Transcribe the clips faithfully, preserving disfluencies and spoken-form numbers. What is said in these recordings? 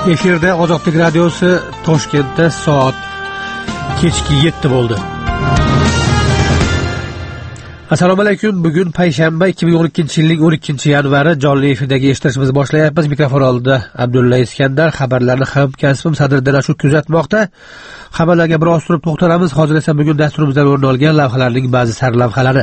Efirda Ozodlik radiosi Toshkentda soat kechki yetti bo'ldi. Assalomu alaykum. Bugun payshanba ikki ming o'n ikkinchi yilning o'n ikkinchi yanvari jonli efirdagi eshitishimizni boshlayapmiz. Mikrofon oldida Abdulla Iskandar, xabarlarni hamkasbim Sadr Dilashur kuzatmoqda. Xabarlarga biroz turib to'xtalamiz. Hozir esa bugun dasturimizdan o'rin olgan lavhalarning ba'zi sarlavhalari.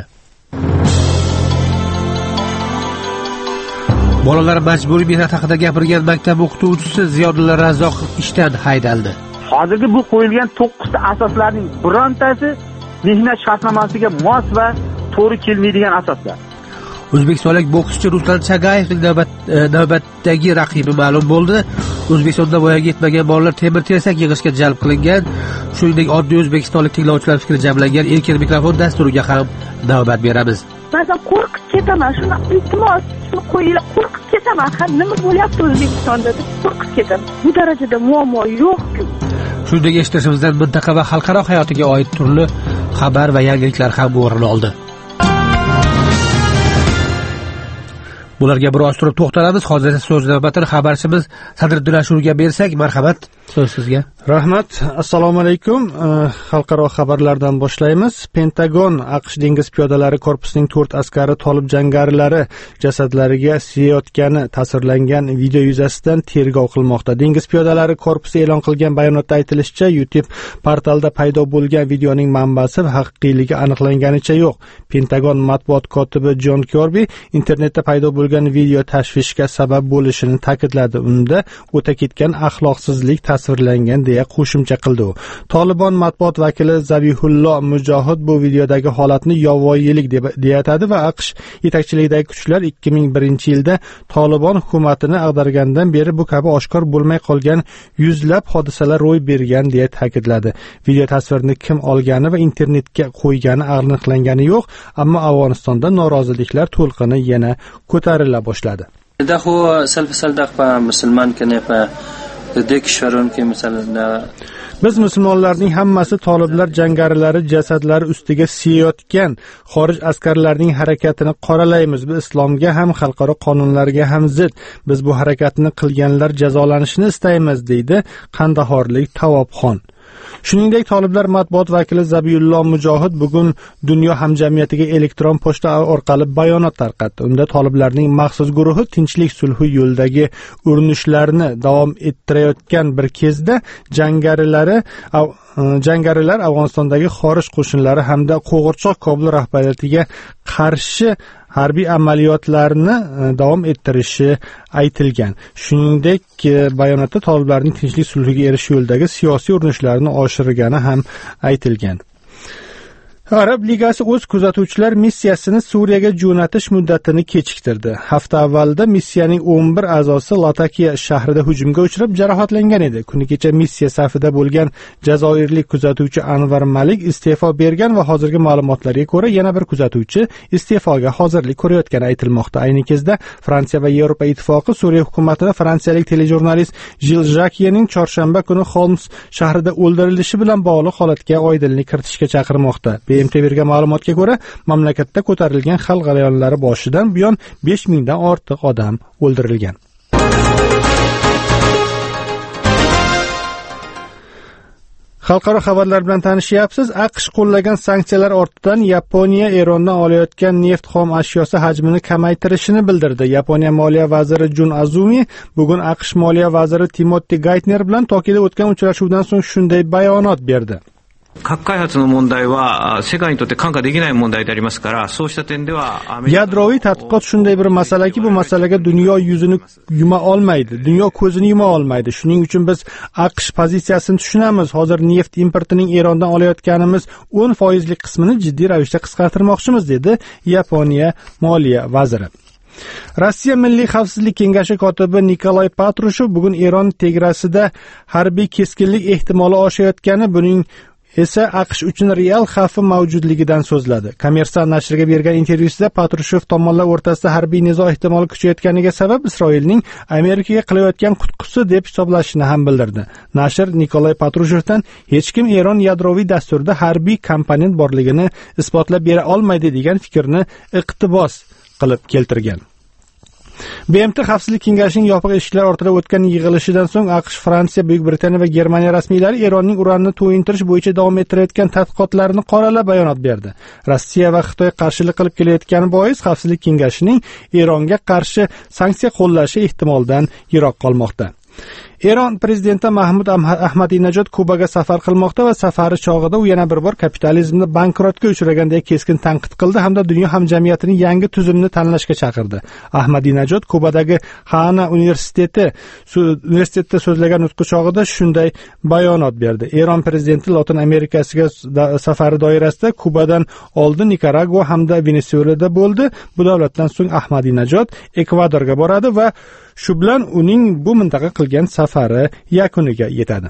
Bolalar majburiy mehnat haqida gapirgan maktab o'qituvchisi Ziyodulla Razzoq ishdan haydaldi. Hozirgi bu qo'yilgan to'qqiz ta asoslarning birontasi mehnat shartnomasiga mos va to'g'ri kelmaydigan asoslar. O'zbekistonlik bokschi Ruslan Chagayevning navbat, e, navbatdagi raqibi ma'lum bo'ldi. O'zbekistonda voyaga yetmagan bolalar temir tersak yig'ishga jalb qilingan. Shuningdek, oddiy o'zbekistonlik tinglovchilar fikri jamlangan erkin mikrofon dasturiga ham navbat beramiz. Ba'zan qo'rqib ketaman, shuni iltimos qo'yinglar, qo'rqib ketaman. Ha, nima bo'lyapti O'zbekistonda deb qo'rqib ketaman. Bu darajada muammo yo'q-ku. Shuningdek, eshitishimizdan mintaqa va xalqaro hayotiga oid turli xabar va yangiliklar ham o'rin oldi. Bularga biroz turib to'xtalamiz. Hozir esa so'z navbatini xabarchimiz Sadr Dilashurga bersak, marhamat, so'z sizga. Rahmat. Assalomu alaykum. Xalqaro xabarlardan boshlaymiz. Pentagon AQSh dengiz piyodalari korpusining to'rt askari tolib jangarilari jasadlariga siyayotgani tasvirlangan video yuzasidan tergov qilmoqda. Dengiz piyodalari korpusi e'lon qilgan bayonotda aytilishicha, YouTube portalida paydo bo'lgan videoning manbasi va haqiqiyligi aniqlanganicha yo'q. Pentagon matbuot kotibi Jon Kirbi internetda paydo bo'lgan video tashvishga sabab bo'lishini ta'kidladi. Unda o'ta ketgan axloqsizlik tasvirlangan deya qo'shimcha qildi u. Tolibon matbuot vakili Zabihullo Mujohid bu videodagi holatni yovvoyilik deb aytadi va AQSh yetakchiligidagi kuchlar ikki ming birinchi yilda Tolibon hukumatini ag'dargandan beri bu kabi oshkor bo'lmay qolgan yuzlab hodisalar ro'y bergan deya ta'kidladi. Video tasvirni kim olgani va internetga qo'ygani aniqlangani yo'q, ammo Afg'onistonda noroziliklar to'lqini yana ko'tarila boshladi. Daho salfasaldaq pa musulmon kene pa Biz musulmonlarning hammasi toliblar jangarilari jasadlari ustiga siyayotgan xorij askarlarining harakatini qoralaymiz. Biz islomga ham xalqaro qonunlarga ham zid. Biz bu harakatni qilganlar jazolanishini istaymiz, deydi qandahorlik Tavobxon. Shuningdek, toliblar matbuot vakili Zabihullo Mujohid bugun dunyo hamjamiyatiga elektron pochta orqali bayonot tarqatdi. Unda toliblarning maxsus guruhi tinchlik sulhi yo'lidagi urinishlarni davom ettirayotgan bir kezda jangarilari jangarilar Afg'onistondagi xorij qo'shinlari hamda qo'g'irchoq Kobul rahbariyatiga qarshi harbiy amaliyotlarni davom ettirishi aytilgan. Shuningdek, bayonotda toliblarning tinchlik sulhiga erishish yo'lidagi siyosiy urinishlarni oshirgani ham aytilgan. Arab Ligasi o'z kuzatuvchilar missiyasini Suriyaga jo'natish muddatini kechiktirdi. Hafta avvalida missiyaning o'n bir a'zosi Latakiya shahrida hujumga uchrab jarohatlangan edi. Kuni kecha missiya safida bo'lgan jazoirlik kuzatuvchi Anvar Malik iste'fo bergan va hozirgi ma'lumotlarga ko'ra yana bir kuzatuvchi iste'foga hozirlik ko'rayotgani aytilmoqda. Ayni kezda Fransiya va Yevropa ittifoqi Suriya hukumatini fransiyalik telejurnalist Jil Jakyening chorshanba kuni Xolms shahrida o'ldirilishi bilan bog'liq holatga oydinlik kiritishga chaqirmoqda. B M T bergan ma'lumotga ko'ra, mamlakatda ko'tarilgan xalq g'alayonlari boshidan buyon besh mingdan ortiq odam o'ldirilgan. Xalqaro xabarlar bilan tanishyapsiz. AQSh qo'llagan sanksiyalar ortidan Yaponiya Erondan olayotgan neft xom ashyosi hajmini kamaytirishini bildirdi. Yaponiya moliya vaziri Jun Azumi bugun AQSh moliya vaziri Timothy Geithner bilan Tokioda o'tgan uchrashuvdan so'ng shunday bayonot berdi. 核開発の問題は世界にとって看過できない問題でありますから、そうした点では Yadroviy tadqiqot shunday bir masalaki, bu masalaga dunyo yuzini yuma olmaydi, dunyo ko'zini yuma olmaydi. Shuning uchun biz AQSh pozitsiyasini tushunamiz. Hozir neft importining Erondan olayotganimiz o'n foizlik qismini jiddiy ravishda qisqartirmoqchimiz, dedi Yaponiya moliya vaziri. Rossiya Milliy xavfsizlik kengashi kotibi Nikolay Patrushev bugun Eron chegarasida harbiy keskinlik ehtimoli oshayotgani, buning esa AQSh uchun real xavfi mavjudligidan so'zladi. Kommersant nashriga bergan intervyusida Patrushev tomonlar o'rtasida harbiy nizo ehtimoli kuchayotganiga sabab Isroilning Amerikaga qilayotgan qutqusi deb hisoblashini ham bildirdi. Nashr Nikolay Patrushevdan hech kim Eron yadroviy dasturida harbiy komponent borligini isbotlab bera olmaydi degan fikrni iqtibos qilib keltirgan. B M T Xavfsizlik kengashining yopiq eshiklar ortida o'tgan yig'ilishidan so'ng AQSh, Fransiya, Buyuk Britaniya va Germaniya rasmiylari Eronning uranni to'yintirish bo'yicha davom ettirayotgan tadqiqotlarini qoralab bayonot berdi. Rossiya va Xitoy qarshilik qilib kelayotgani bois Xavfsizlik kengashining Eronga qarshi sanksiya qo'llashi ehtimoldan yiroq qolmoqda. Eron prezidenti Mahmud Ahmadinejod Kubaga safar qilmoqda va safari chog'ida u yana bir bor kapitalizmni bankrotga uchragandek keskin tanqid qildi hamda dunyo hamjamiyatining yangi tuzumni tanlashga chaqirdi. Ahmadinejod Kubadagi Hana universiteti universitetda so'zlagan nutqi chog'ida shunday bayonot berdi. Eron prezidenti Lotin Amerikasiga safari doirasida Kubadan oldin Nikaragua hamda Venesuelada bo'ldi. Bu davlatdan so'ng Ahmadinejod Ekvadorga boradi va shu bilan uning bu mintaqa qilgan safari yakuniga yetadi.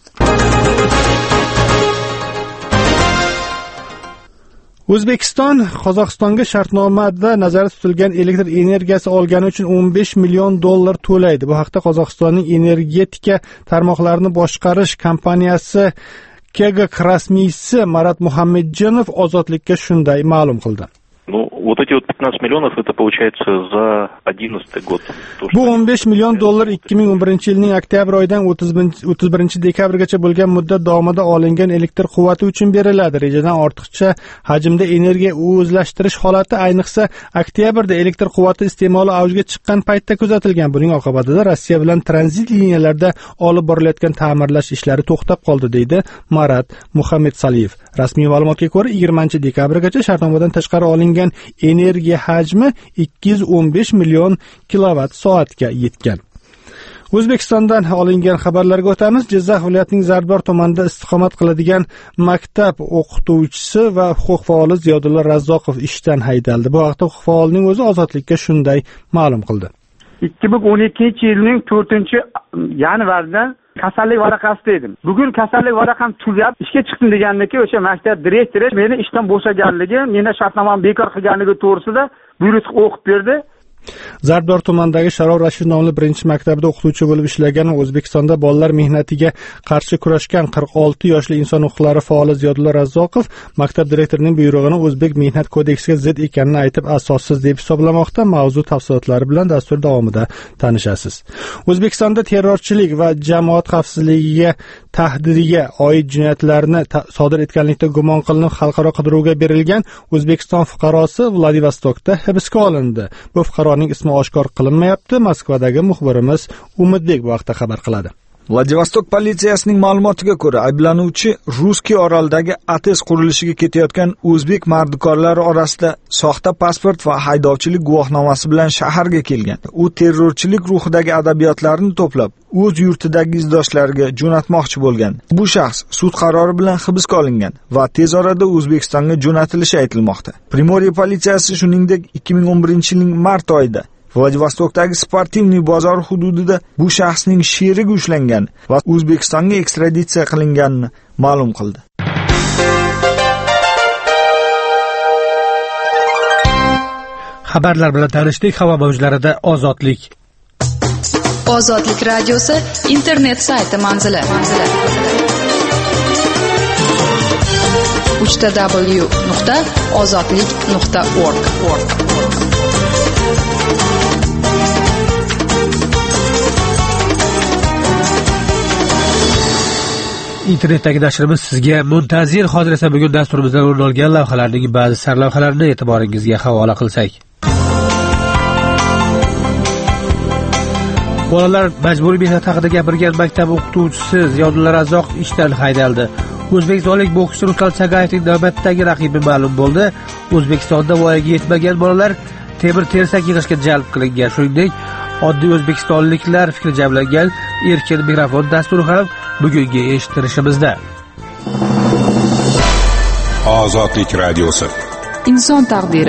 O'zbekiston Qozog'istonga shartnomada nazarda tutilgan elektr energiyasi olgani uchun o'n besh million dollar to'laydi. Bu haqda Qozog'istonning energetika tarmoqlarini boshqarish kompaniyasi Kegak rasmiysi Marat Muhammadjonov Ozodlikka shunday ma'lum qildi. Ну, вот эти вот пятнадцать миллионов, это получается за одиннадцатый год. Bu o'n besh million dollar ikki ming o'n birinchi yilning oktyabr oyidan o'ttiz birinchi dekabrgacha bo'lgan muddat davomida olingan elektr quvvati uchun beriladi. Rejadan ortiqcha hajmda energiya o'zlashtirish holati ayniqsa oktyabrda elektr quvvati iste'moli avjiga chiqqan paytda kuzatilgan. Buning oqibatida Rossiya bilan tranzit liniyalarda olib borilayotgan ta'mirlash ishlari to'xtab qoldi, deydi Marat Muhammadsaliyev. Rasmiy ma'lumotga ko'ra yigirmanchi dekabrgacha shartnomadan tashqari olingan energiya hajmi ikki yuz o'n besh million kilovatt soatga yetgan. O'zbekistondan olingan xabarlarga o'tamiz. Jizzax viloyatining Zarbdor tumanida istiqomat qiladigan maktab o'qituvchisi va huquq faoli Ziyodulla Razzoqov ishdan haydaldi. Bu haqda huquq faolining o'zi Ozodlikka shunday ma'lum qildi. ikki ming o'n ikkinchi yilning to'rtinchi yanvarida kasallik varaqasida edim. Bugun kasallik varaqam tugab, ishga chiqdim deganlikka o'sha maktab direktori meni ishdan bo'shaganligi, meni shartnomamni bekor qilganligi to'g'risida buyruq o'qib berdi. Zarbdor tumanidagi Sharof Rashid nomli birinchi maktabda o'qituvchi bo'lib ishlagan va O'zbekistonda bolalar mehnatiga qarshi kurashgan qirq olti yoshli inson huquqlari faoli Ziyodulla Razzoqov maktab direktorining buyrug'ini O'zbek mehnat kodeksiga zid ekanini aytib asossiz deb hisoblamoqda. Mavzu tafsilotlari bilan dastur davomida tanishasiz. O'zbekistonda terrorchilik va jamoat xavfsizligiga tahdidiga oid jinoyatlarni sodir etganlikda gumon qilinib xalqaro qidiruvga berilgan O'zbekiston fuqarosi Vladivostokda hibsga olindi. Bu fuqaroning ismi oshkor qilinmayapti. Moskvadagi muxbirimiz Umidbek bu haqda xabar qiladi. Vladivostok politsiyasining ma'lumotiga ko'ra, ayblanuvchi Ruskiy orolidagi ATES qurilishiga ketayotgan o'zbek mardikorlari orasida soxta pasport va haydovchilik guvohnomasi bilan shaharga kelgan. U terrorchilik ruhidagi adabiyotlarni to'plab, o'z yurtidagi izdoshlariga jo'natmoqchi bo'lgan. Bu shaxs sud qarori bilan hibsga olingan va tez orada O'zbekistonga jo'natilishi aytilmoqda. Primoriya politsiyasi shuningdek ikki ming o'n birinchi yilning mart oyida Vladivostokdagi Sportivniy bozor hududida bu shaxsning sherigi ushlangan va O'zbekistonga ekstraditsiya qilinganini ma'lum qildi. Xabarlar bilan tanishdik. Havo mavjlarida Ozodlik. Ozodlik radiosi internet sayti manzili. w w w nuqta ozodlik nuqta org. Internetdagi nashrimiz sizga muntazir. Hozir esa bugun dasturimizdan o'rin olgan lavhalarning ba'zi sarlavhalarini e'tiboringizga havola qilsak. Bolalar majburiy mehnat haqida gapirgan maktab o'qituvchisi Ziyodulla Razzoqov ishdan haydaldi. O'zbekistonlik bokschi Ruslan Sagayevning navbatdagi raqibi ma'lum bo'ldi. O'zbekistonda voyaga yetmagan bolalar temir tersak yig'ishga jalb qilingan. Shuningdek, oddiy o'zbekistonliklar fikri jamlangan erkin mikrofon dasturi ham bugungi eshittirishimizda. Ozodlik radiosi. Inson taqdiri.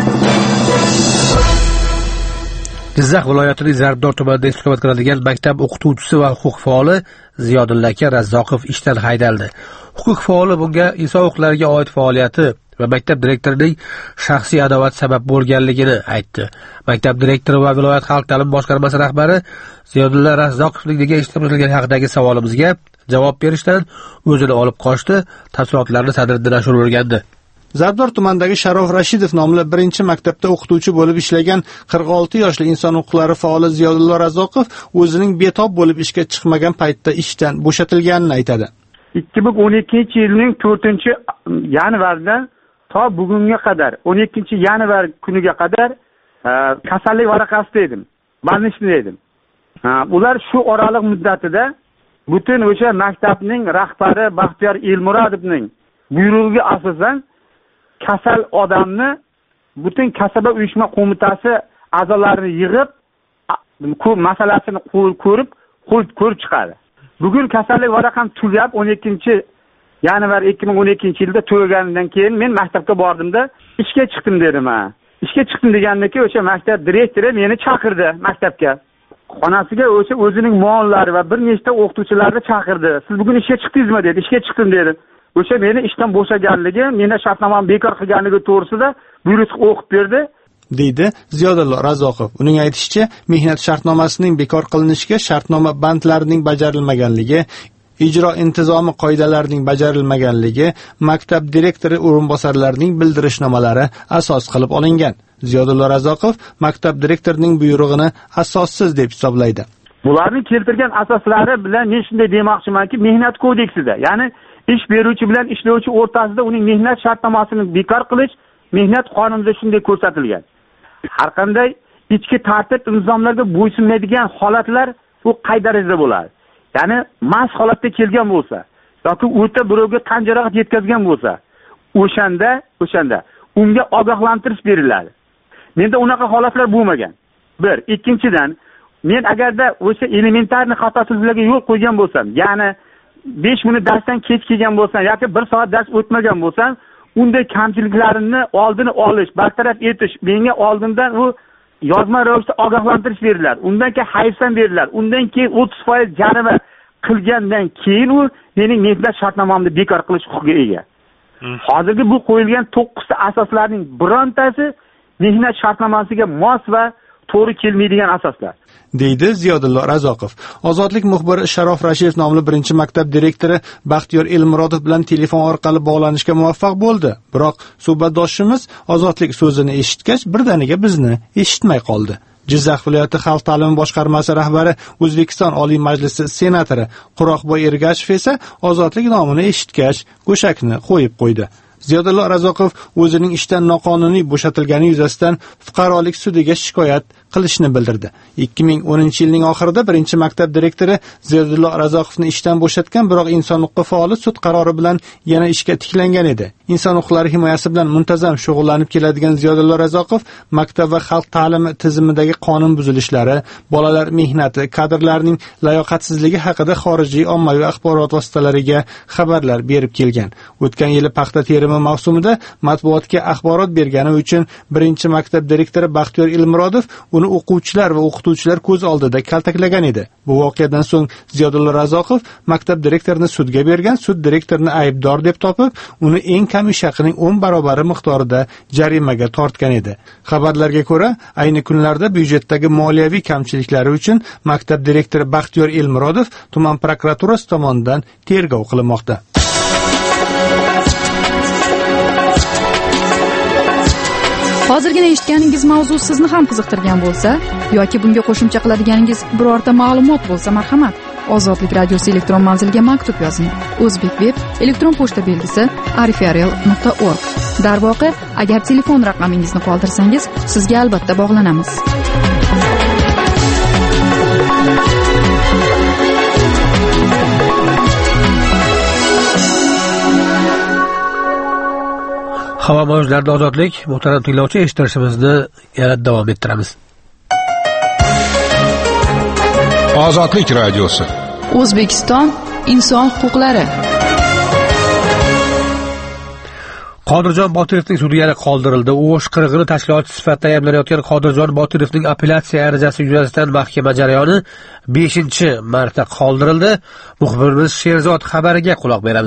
Jizzax viloyatining Zarbdor tumanida istiqomat qiladigan maktab o'qituvchisi va huquq faoli Ziyodulla Razzoqov ishdan haydaldi. Huquq faoli bunga inson huquqlariga oid faoliyati va maktab direktorining shaxsiy adovat sabab bo'lganligini aytdi. Maktab direktori va viloyat xalq ta'limi boshqarmasi rahbari Ziyodulla Razzoqovning nega ishdan bo'shatilgani haqidagi savolimizga javob berishdan o'zini olib qochdi. Tafsilotlarni Sadriddin Ashur o'rgandi. Zarbdor tumanidagi Sharof Rashidov nomli birinchi maktabda o'qituvchi bo'lib ishlagan qirq olti yoshli inson huquqlari faoli Ziyodullo Razoqov o'zining betob bo'lib ishga chiqmagan paytda ishdan bo'shatilganini aytadi. ikki ming o'n ikkinchi yilning to'rtinchi yanvarida to bugunga qadar o'n ikkinchi yanvar kuniga qadar kasallik varaqasida edim. Больничный edim. Ular shu oraliq muddatida butun o'sha maktabning rahbari Baxtiyor Elmurodovning buyrug'iga asosan kasal odamni butun kasaba uyushma qo'mitasi a'zolarini yig'ib ko'p masalasini ko'rib ko'rib chiqadi. Bugun kasallik varaqam tugab o'n ikkinchi yanvar ikki ming o'n ikkinchi yilda tugaganidan keyin men maktabga bordimda ishga chiqdim dedim ha. Ishga chiqdim degandan keyin o'sha maktab direktori meni chaqirdi maktabga. Xonasiga o'sha o'zining muollari va bir nechta o'qituvchilarni chaqirdi. Siz bugun ishga chiqdingizmi dedi. Ishga chiqdim dedi. O'sha meni ishdan bo'shaganligi, meni shartnomamni bekor qilganligi to'g'risida buyruq o'qib berdi, deydi Ziyodullo Razoqov. Uning aytishicha, mehnat shartnomasining bekor qilinishiga shartnoma bandlarining bajarilmaganligi, ijro intizomi qoidalarining bajarilmaganligi, maktab direktori o'rinbosarlarining bildirishnomalari asos qilib olingan. Ziyodullo Razoqov maktab direktorining buyrug'ini asossiz deb hisoblaydi. Bularning keltirgan asoslari bilan men shunday demoqchimanki, mehnat kodeksida, ya'ni ish beruvchi bilan ishlovchi o'rtasida uning mehnat shartnomasini bekor qilish mehnat qonunida shunday ko'rsatilgan. Har qanday ichki tartib nizomlarga bo'ysunmaydigan holatlar u qay darajada bo'ladi? Ya'ni mas holatda kelgan bo'lsa yoki o'ta birovga tan jarohat yetkazgan bo'lsa, o'shanda, o'shanda unga ogohlantirish beriladi. Menda unaqa holatlar bo'lmagan. Bir, ikkinchidan, men agarda o'sha elementarni xatosizliklarga yo'l qo'ygan bo'lsam, ya'ni besh minut darsdan kech kelgan bo'lsam yoki bir soat dars o'tmagan bo'lsam, unday kamchiliklarimni oldini olish, bartaraf etish menga oldindan u yozma ravishda ogohlantirish beriladi. Undan keyin hayfsan beriladi. Undan keyin o'ttiz foiz jarima qilgandan keyin u mening mehnat shartnomamni bekor qilish huquqiga ega. Hozirgi bu qo'yilgan to'qqiz ta asoslarning birontasi mehnat shartnomasiga mos va to'g'ri kelmaydigan asoslar, deydi Ziyodullo Razoqov. Ozodlik muxbiri Sharof Rashidov nomli birinchi maktab direktori Baxtiyor Elmurodov bilan telefon orqali bog'lanishga muvaffaq bo'ldi. Biroq suhbatdoshimiz Ozodlik so'zini eshitgach, birdaniga bizni eshitmay qoldi. Jizzax viloyati xalq ta'limi boshqarmasi rahbari, O'zbekiston Oliy Majlisi senatori Quroqboy Ergashev esa Ozodlik nomini eshitgach, go'shakni qo'yib qo'ydi. Ziyodullo Razoqov o'zining ishdan noqonuniy bo'shatilgani yuzasidan fuqarolik sudiga shikoyat qilishni bildirdi. ikki ming o'ninchi yilning oxirida birinchi maktab direktori Ziyodullo Razoqovni ishdan bo'shatgan, biroq inson huquqi faoli sud qarori bilan yana ishga tiklangan edi. Inson huquqlari himoyasi bilan muntazam shug'ullanib keladigan Ziyodullo Razoqov maktab va xalq ta'limi tizimidagi qonun buzilishlari, bolalar mehnati, kadrlarning layoqatsizligi haqida xorijiy ommaviy axborot vositalariga xabarlar berib kelgan. O'tgan yili paxta terimi mavsumida matbuotga axborot bergani uchun birinchi maktab direktori Baxtiyor Elmurodov uni o'quvchilar va o'qituvchilar ko'z oldida kaltaklagan edi. Bu voqeadan so'ng Ziyodullo Razoqov maktab direktorini sudga bergan, sud direktorini aybdor deb topib, uni eng kam ish haqining o'n barobar miqdorida jarimaga tortgan edi. Xabarlarga ko'ra, ayni kunlarda byudjetdagi moliyaviy kamchiliklari uchun maktab direktori Baxtiyor Elmurodov tuman prokuraturasi tomonidan tergov qilinmoqda. Hozirgina eshitganingiz mavzu sizni ham qiziqtirgan bo'lsa yoki bunga qo'shimcha qiladiganingiz birorta ma'lumot bo'lsa, marhamat, Ozodlik radiosi elektron manziliga maktub yozing. O'zbekveb elektron pochta belgisi arifiarel nuqta org. Darvoqe, agar telefon raqamingizni qoldirsangiz, sizga albatta bog'lanamiz. Havo mavjlarida ozodlik, muhtaram tinglovchi, eshittirishimizni yana davom ettiramiz. Ozodlik radiosi. O'zbekiston inson huquqlari. Qodirjon Botirovning sudi yana qoldirildi. U o'sh qirg'ini tashkilotchi sifatida ayblanayotgan Qodirjon Botirovning apellyatsiya arizasi yuzasidan mahkama jarayoni beshinchi marta qoldirildi. Muxbirimiz Sherzod xabariga quloq beramiz.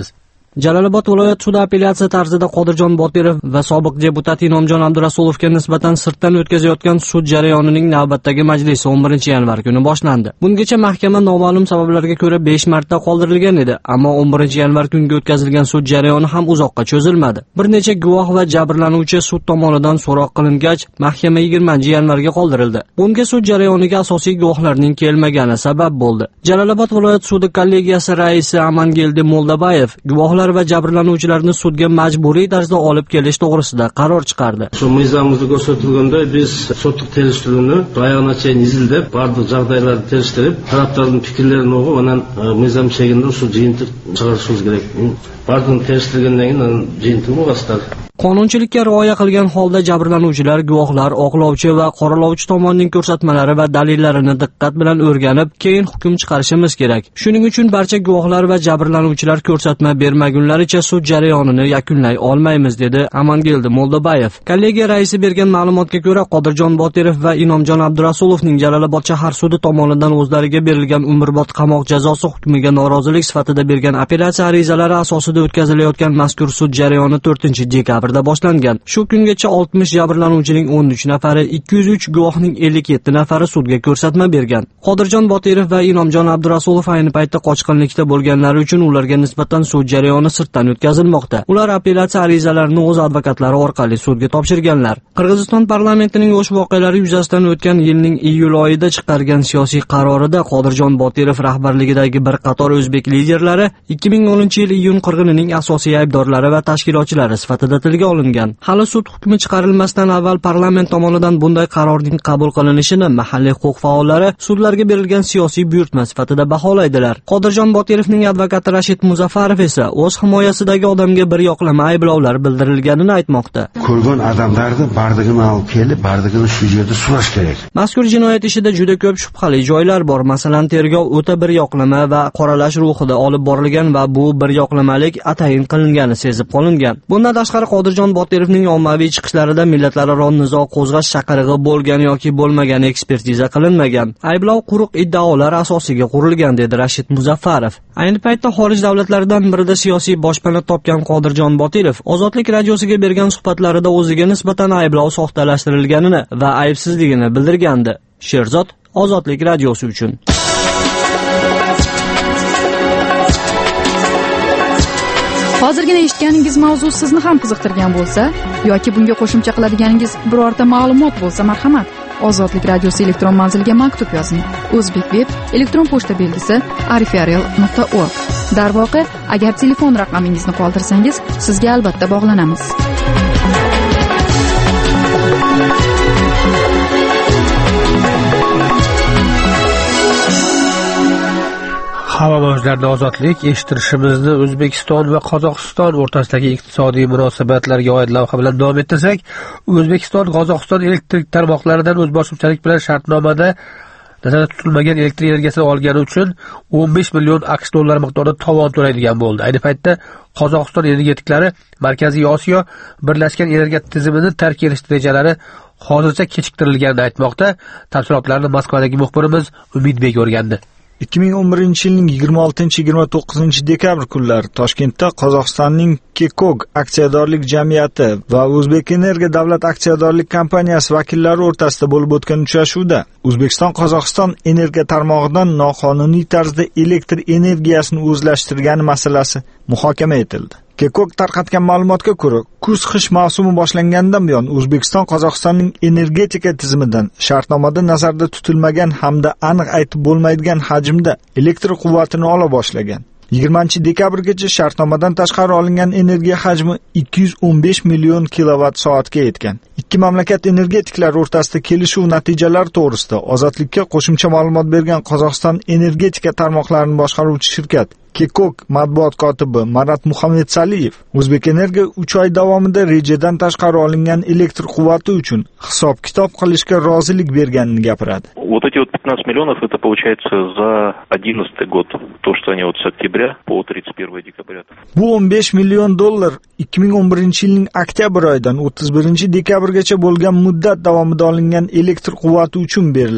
Jalolobod viloyat sudi apellyatsiya tarzida Qodirjon Botirov va sobiq deputat Inomjon Abdurasulovga nisbatan sirtdan o'tkazayotgan sud jarayonining navbatdagi majlisi o'n birinchi yanvar kuni boshlandi. Bungacha mahkama noma'lum sabablarga ko'ra besh marta qoldirilgan edi, ammo o'n birinchi yanvar kuniga o'tkazilgan sud jarayoni ham uzoqqa cho'zilmadi. Bir necha guvoh va jabrlanuvchi sud tomonidan so'roq qilingach, mahkama yigirmanchi yanvarga qoldirildi. Bunga sud jarayoniga asosiy guvohlarning kelmagani sabab bo'ldi. Jalolobod viloyat sudi kollegiyasi raisi Amangildi Moldabayev guvohlar va jabrlanuvchilarni sudga majburiy tarzda olib kelish to'g'risida qaror chiqardi. Shu mizamizda ko'rsatilganda biz sudlik terishtiruvni oyog'igacha izlab, barcha jarayonlarni terishtirib, taraflarning fikrlarini o'qib, anan mizam chegindi shu jiyinti chiqarishimiz kerak. Barcha terishtirgandan keyin jiyinti bo'lasizlar. Qonunchilikka rioya qilgan holda jabrlanuvchilar guvohlar, oqlovchi va qoralovchi tomonining ko'rsatmalari va dalillarini diqqat bilan o'rganib, keyin hukm chiqarishimiz kerak. Shuning uchun barcha guvohlar va jabrlanuvchilar ko'rsatma bermagunlaricha sud jarayonini yakunlay olmaymiz, dedi Amangildi Moldabayev. Kollegiya raisi bergan ma'lumotga ko'ra, Qodirjon Botirov va Inomjon Abdurasulovning Jalolobod shahar sudi tomonidan o'zlariga berilgan umrbod qamoq jazosi hukmiga norozilik sifatida bergan apellyatsiya arizalari asosida o'tkazilayotgan mazkur sud jarayoni to'rtinchi dekabr boshlangan. Shu kungacha oltmish jabrlanuvchining o'n uch nafari, ikki yuz uch guvohning ellik yetti nafari sudga ko'rsatma bergan. Qodirjon Botirov va Inomjon Abdurasulov ayni paytda qochqinlikda bo'lganlari uchun ularga nisbatan sud jarayoni sirtdan o'tkazilmoqda. Ular apellyatsiya arizalarini o'z advokatlari orqali sudga topshirganlar. Qirg'iziston parlamentining o'sh voqealari yuzasidan o'tgan yilning iyul oyida chiqargan siyosiy qarorida Qodirjon Botirov rahbarligidagi bir qator o'zbek liderlari ikki ming o'ninchi yil iyun qirg'inining asosiy aybdorlari va tashkilotchilari sifatida tilga olingan. Hali sud hukmi chiqarilmasdan avval parlament tomonidan bunday qarorning qabul qilinishini mahalliy huquq faollari sudlarga berilgan siyosiy buyurtma sifatida baholaydilar. Qodirjon Botirovning advokati Rashid Muzaffarov esa o'z himoyasidagi odamga bir yoqlama ayblovlar bildirilganini aytmoqda. Ko'rgan odamlarni bardig'ini olib kelib, bardig'ini shu yerda surash kerak. Mazkur jinoyat ishida juda ko'p shubhali joylar bor. Masalan, tergov o'ta bir yoqlama va qoralash ruhida olib borilgan va bu bir yoqlamalik atayin qilingani sezib qolingan. Bundan tashqari Qodirjon Botirovning ommaviy chiqishlarida millatlararo nizo qo'zg'ash chaqirig'i bo'lgan yoki bo'lmagan ekspertiza qilinmagan. Ayblov quruq iddaolar asosiga qurilgan, dedi Rashid Muzaffarov. Ayni paytda xorij davlatlaridan birida siyosiy boshpana topgan Qodirjon Botirov Ozodlik radiosiga bergan suhbatlarida o'ziga nisbatan ayblov soxtalashtirilganini va aybsizligini bildirgandi. Sherzod, Ozodlik radiosi uchun. Hozirgina eshitganingiz mavzu sizni ham qiziqtirgan bo'lsa yoki bunga qo'shimcha qiladiganingiz birorta ma'lumot bo'lsa, marhamat, Ozodlik radiosi elektron manziliga maktub yozing. O'zbekveb elektron pochta belgisi arifarial nuqta org. Darvoqe, agar telefon raqamingizni qoldirsangiz, sizga albatta bog'lanamiz. Havo mavjlarida ozodlik eshittirishimizni O'zbekiston va Qozog'iston o'rtasidagi iqtisodiy munosabatlarga oid lavha bilan davom ettirsak, O'zbekiston Qozog'iston elektrik tarmoqlaridan o'zboshimchalik bilan shartnomada nazarda tutilmagan elektr energiyasini olgani uchun o'n besh million aqsh dollari miqdorida tovon to'laydigan bo'ldi. Ayni paytda Qozog'iston energetiklari Markaziy Osiyo birlashgan energiya tizimini tark etish rejalari hozircha kechiktirilganini aytmoqda. Tafsilotlarni Moskvadagi muxbirimiz Umidbek o'rgandi. ikki ming o'n birinchi yilning yigirma oltinchi yigirma to'qqizinchi dekabr kunlari Toshkentda Qozog'istonning Kekog aksiyadorlik jamiyati va O'zbekenergo davlat aksiyadorlik kompaniyasi vakillari o'rtasida bo'lib o'tgan uchrashuvda O'zbekiston Qozog'iston energiya tarmog'idan noqonuniy tarzda elektr energiyasini o'zlashtirgani masalasi muhokama etildi. Kekog tarqatgan ma'lumotga ko'ra, kuz-qish mavsumi boshlangandan buyon O'zbekiston Qozog'istonning energetika tizimidan shartnomada nazarda tutilmagan hamda aniq aytib bo'lmaydigan hajmda elektr quvvatini ola boshlagan. yigirmanchi dekabrgacha shartnomadan tashqari olingan energiya hajmi ikki yuz o'n besh million kilovat soatga yetgan. Ikki mamlakat energetiklari o'rtasida kelishuv natijalari to'g'risida Ozodlikka qo'shimcha ma'lumot bergan Qozog'iston energetika tarmoqlarini boshqaruvchi shirkat Kekog matbuot kotibi Marat Muhammedsaliyev O'zbekenergo uch oy davomida rejadan tashqari olingan elektr quvvati uchun hisob-kitob qilishga rozilik berganini gapiradi. Вот эти вот пятнадцать миллионов, это получается за одиннадцатый год, то, что они вот с октября по тридцать первое декабря. Bu o'n besh million dollar ikki ming o'n birinchi yilning oktyabr oyidan o'ttiz birinchi dekabrgacha bo'lgan muddat davomida olingan elektr quvvati uchun beriladi.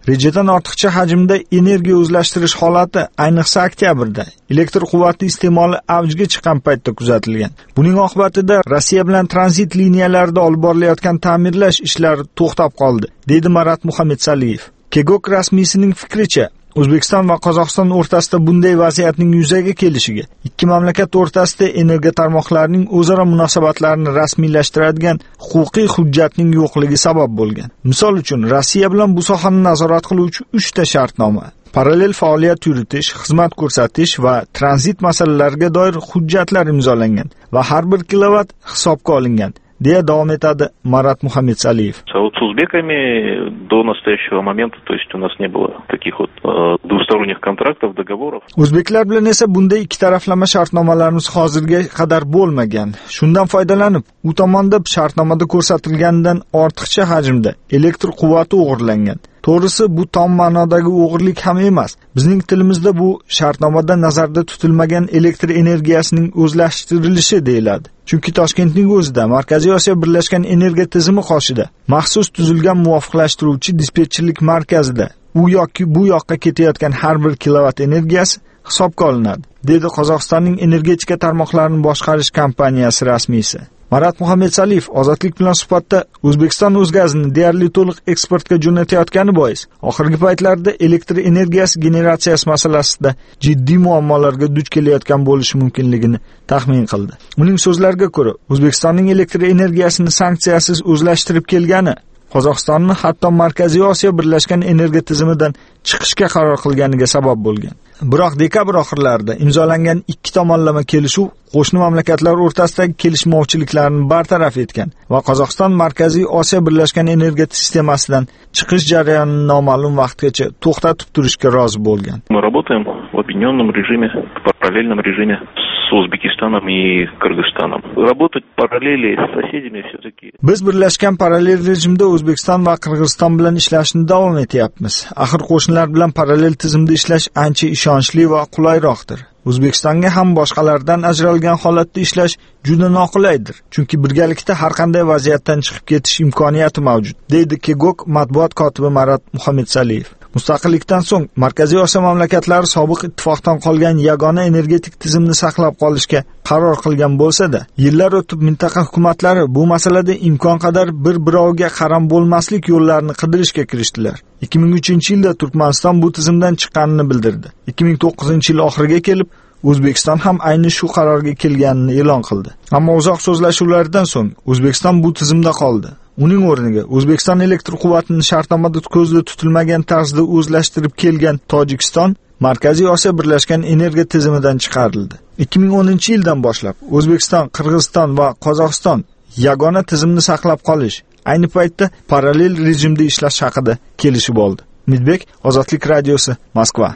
Rejadan ortiqcha hajmda energiya o'zlashtirish holati ayniqsa oktyabrda elektr quvvati iste'moli avjiga chiqqan paytda kuzatilgan. Buning oqibatida Rossiya bilan tranzit liniyalarida olib borilayotgan ta'mirlash ishlari to'xtab qoldi, dedi Marat Muhammedsaliyev. Kegok rasmiysining fikricha, O'zbekiston va Qozog'iston o'rtasida bunday vaziyatning yuzaga kelishiga ikki mamlakat o'rtasida energiya tarmoqlarining o'zaro munosabatlarini rasmiylashtiradigan huquqiy hujjatning yo'qligi sabab bo'lgan. Misol uchun, Rossiya bilan bu sohani nazorat qiluvchi uchta shartnoma, parallel faoliyat yuritish, xizmat ko'rsatish va tranzit masalalariga doir hujjatlar imzolangan va har bir kilovat hisobga olingan, deya davom etadi Marat Muhammedsaliyev. Вот с узбеками до настоящего момента, то есть у нас не было таких вот э, двусторонних контрактов, договоров. O'zbeklar bilan esa bunday ikki taraflama shartnomalarimiz hozirga qadar bo'lmagan. Shundan foydalanib, u tomonda shartnomada ko'rsatilganidan ortiqcha hajmda elektr quvvati o'g'irlangan. To'g'risi, bu tom ma'nodagi o'g'irlik ham emas. Bizning tilimizda bu shartnomada nazarda tutilmagan elektr energiyasining o'zlashtirilishi deyiladi. Chunki Toshkentning o'zida Markaziy Osiyo birlashgan energiya tizimi qoshida maxsus tuzilgan muvofiqlashtiruvchi dispetcherlik markazida u yoki bu yoqqa ketayotgan har bir kilovat energiyasi hisobga olinadi, dedi Qozog'istonning energetika tarmoqlarini boshqarish kompaniyasi rasmiysi. Marat Muhammedsaliyev Ozodlik bilan suhbatda O'zbekiston o'z gazini deyarli to'liq eksportga jo'natayotgani bois, oxirgi paytlarda elektr energiyasi generatsiyasi masalasida jiddiy muammolarga duch kelayotgan bo'lishi mumkinligini taxmin qildi. Uning so'zlariga ko'ra, O'zbekistonning elektr energiyasini sanksiyasiz o'zlashtirib kelgani Qozog'istonni hatto Markaziy Osiyo birlashgan energiya tizimidan chiqishga qaror qilganiga sabab bo'lgan. Biroq dekabr oxirlarida imzolangan ikki tomonlama kelishuv qo'shni mamlakatlar o'rtasidagi kelishmovchiliklarni bartaraf etgan va Qozog'iston Markaziy Osiyo birlashgan energiya sistemasidan chiqish jarayonini noma'lum vaqtgacha to'xtatib turishga rozi bo'lgan. Мы работаем в объединенном режиме, в параллельном режиме с Узбекистаном и Кыргызстаном. Работать параллели с соседями все-таки. Biz birlashgan parallel rejimda O'zbekiston va Qirg'iziston bilan ishlashni davom etyapmiz. Axir qo'shnilar bilan parallel tizimda ishlash ancha ishonchli va qulayroqdir. O'zbekistonga ham boshqalardan ajralgan holatda ishlash juda noqulaydir, chunki birgalikda har qanday vaziyatdan chiqib ketish imkoniyati mavjud, deydi Kegok matbuot kotibi Marat Muhammedsaliyev. Mustaqillikdan so'ng Markaziy Osiyo mamlakatlari sobiq ittifoqdan qolgan yagona energetik tizimni saqlab qolishga qaror qilgan bo'lsa-da, yillar o'tib mintaqa hukumatlari bu masalada imkon qadar bir-biroviga qaram bo'lmaslik yo'llarini qidirishga kirishdilar. ikki ming uchinchi yilda Turkmaniston bu tizimdan chiqqanini bildirdi. ikki ming to'qqizinchi yil oxiriga kelib O'zbekiston ham ayni shu qarorga kelganini e'lon qildi. Ammo uzoq so'zlashuvlardan so'ng O'zbekiston bu tizimda qoldi. Uning o'rniga O'zbekiston elektr quvvatini shartnomada ko'zda tutilmagan tarzda o'zlashtirib kelgan Tojikiston Markaziy Osiyo birlashgan energiya tizimidan chiqarildi. ikki ming o'ninchi yildan boshlab O'zbekiston, Qirg'iziston va Qozog'iston yagona tizimni saqlab qolish, ayni paytda parallel rejimda ishlash haqida kelishib oldi. Midbek, Ozodlik radiosi, Moskva.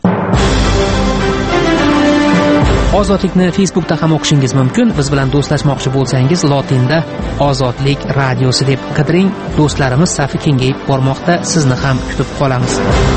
Ozodlikni Facebookda ham o'qishingiz mumkin. Biz bilan do'stlashmoqchi bo'lsangiz, lotinda Ozodlik radiosi deb qidiring. Do'stlarimiz safi kengayib bormoqda. Sizni ham kutib qolamiz.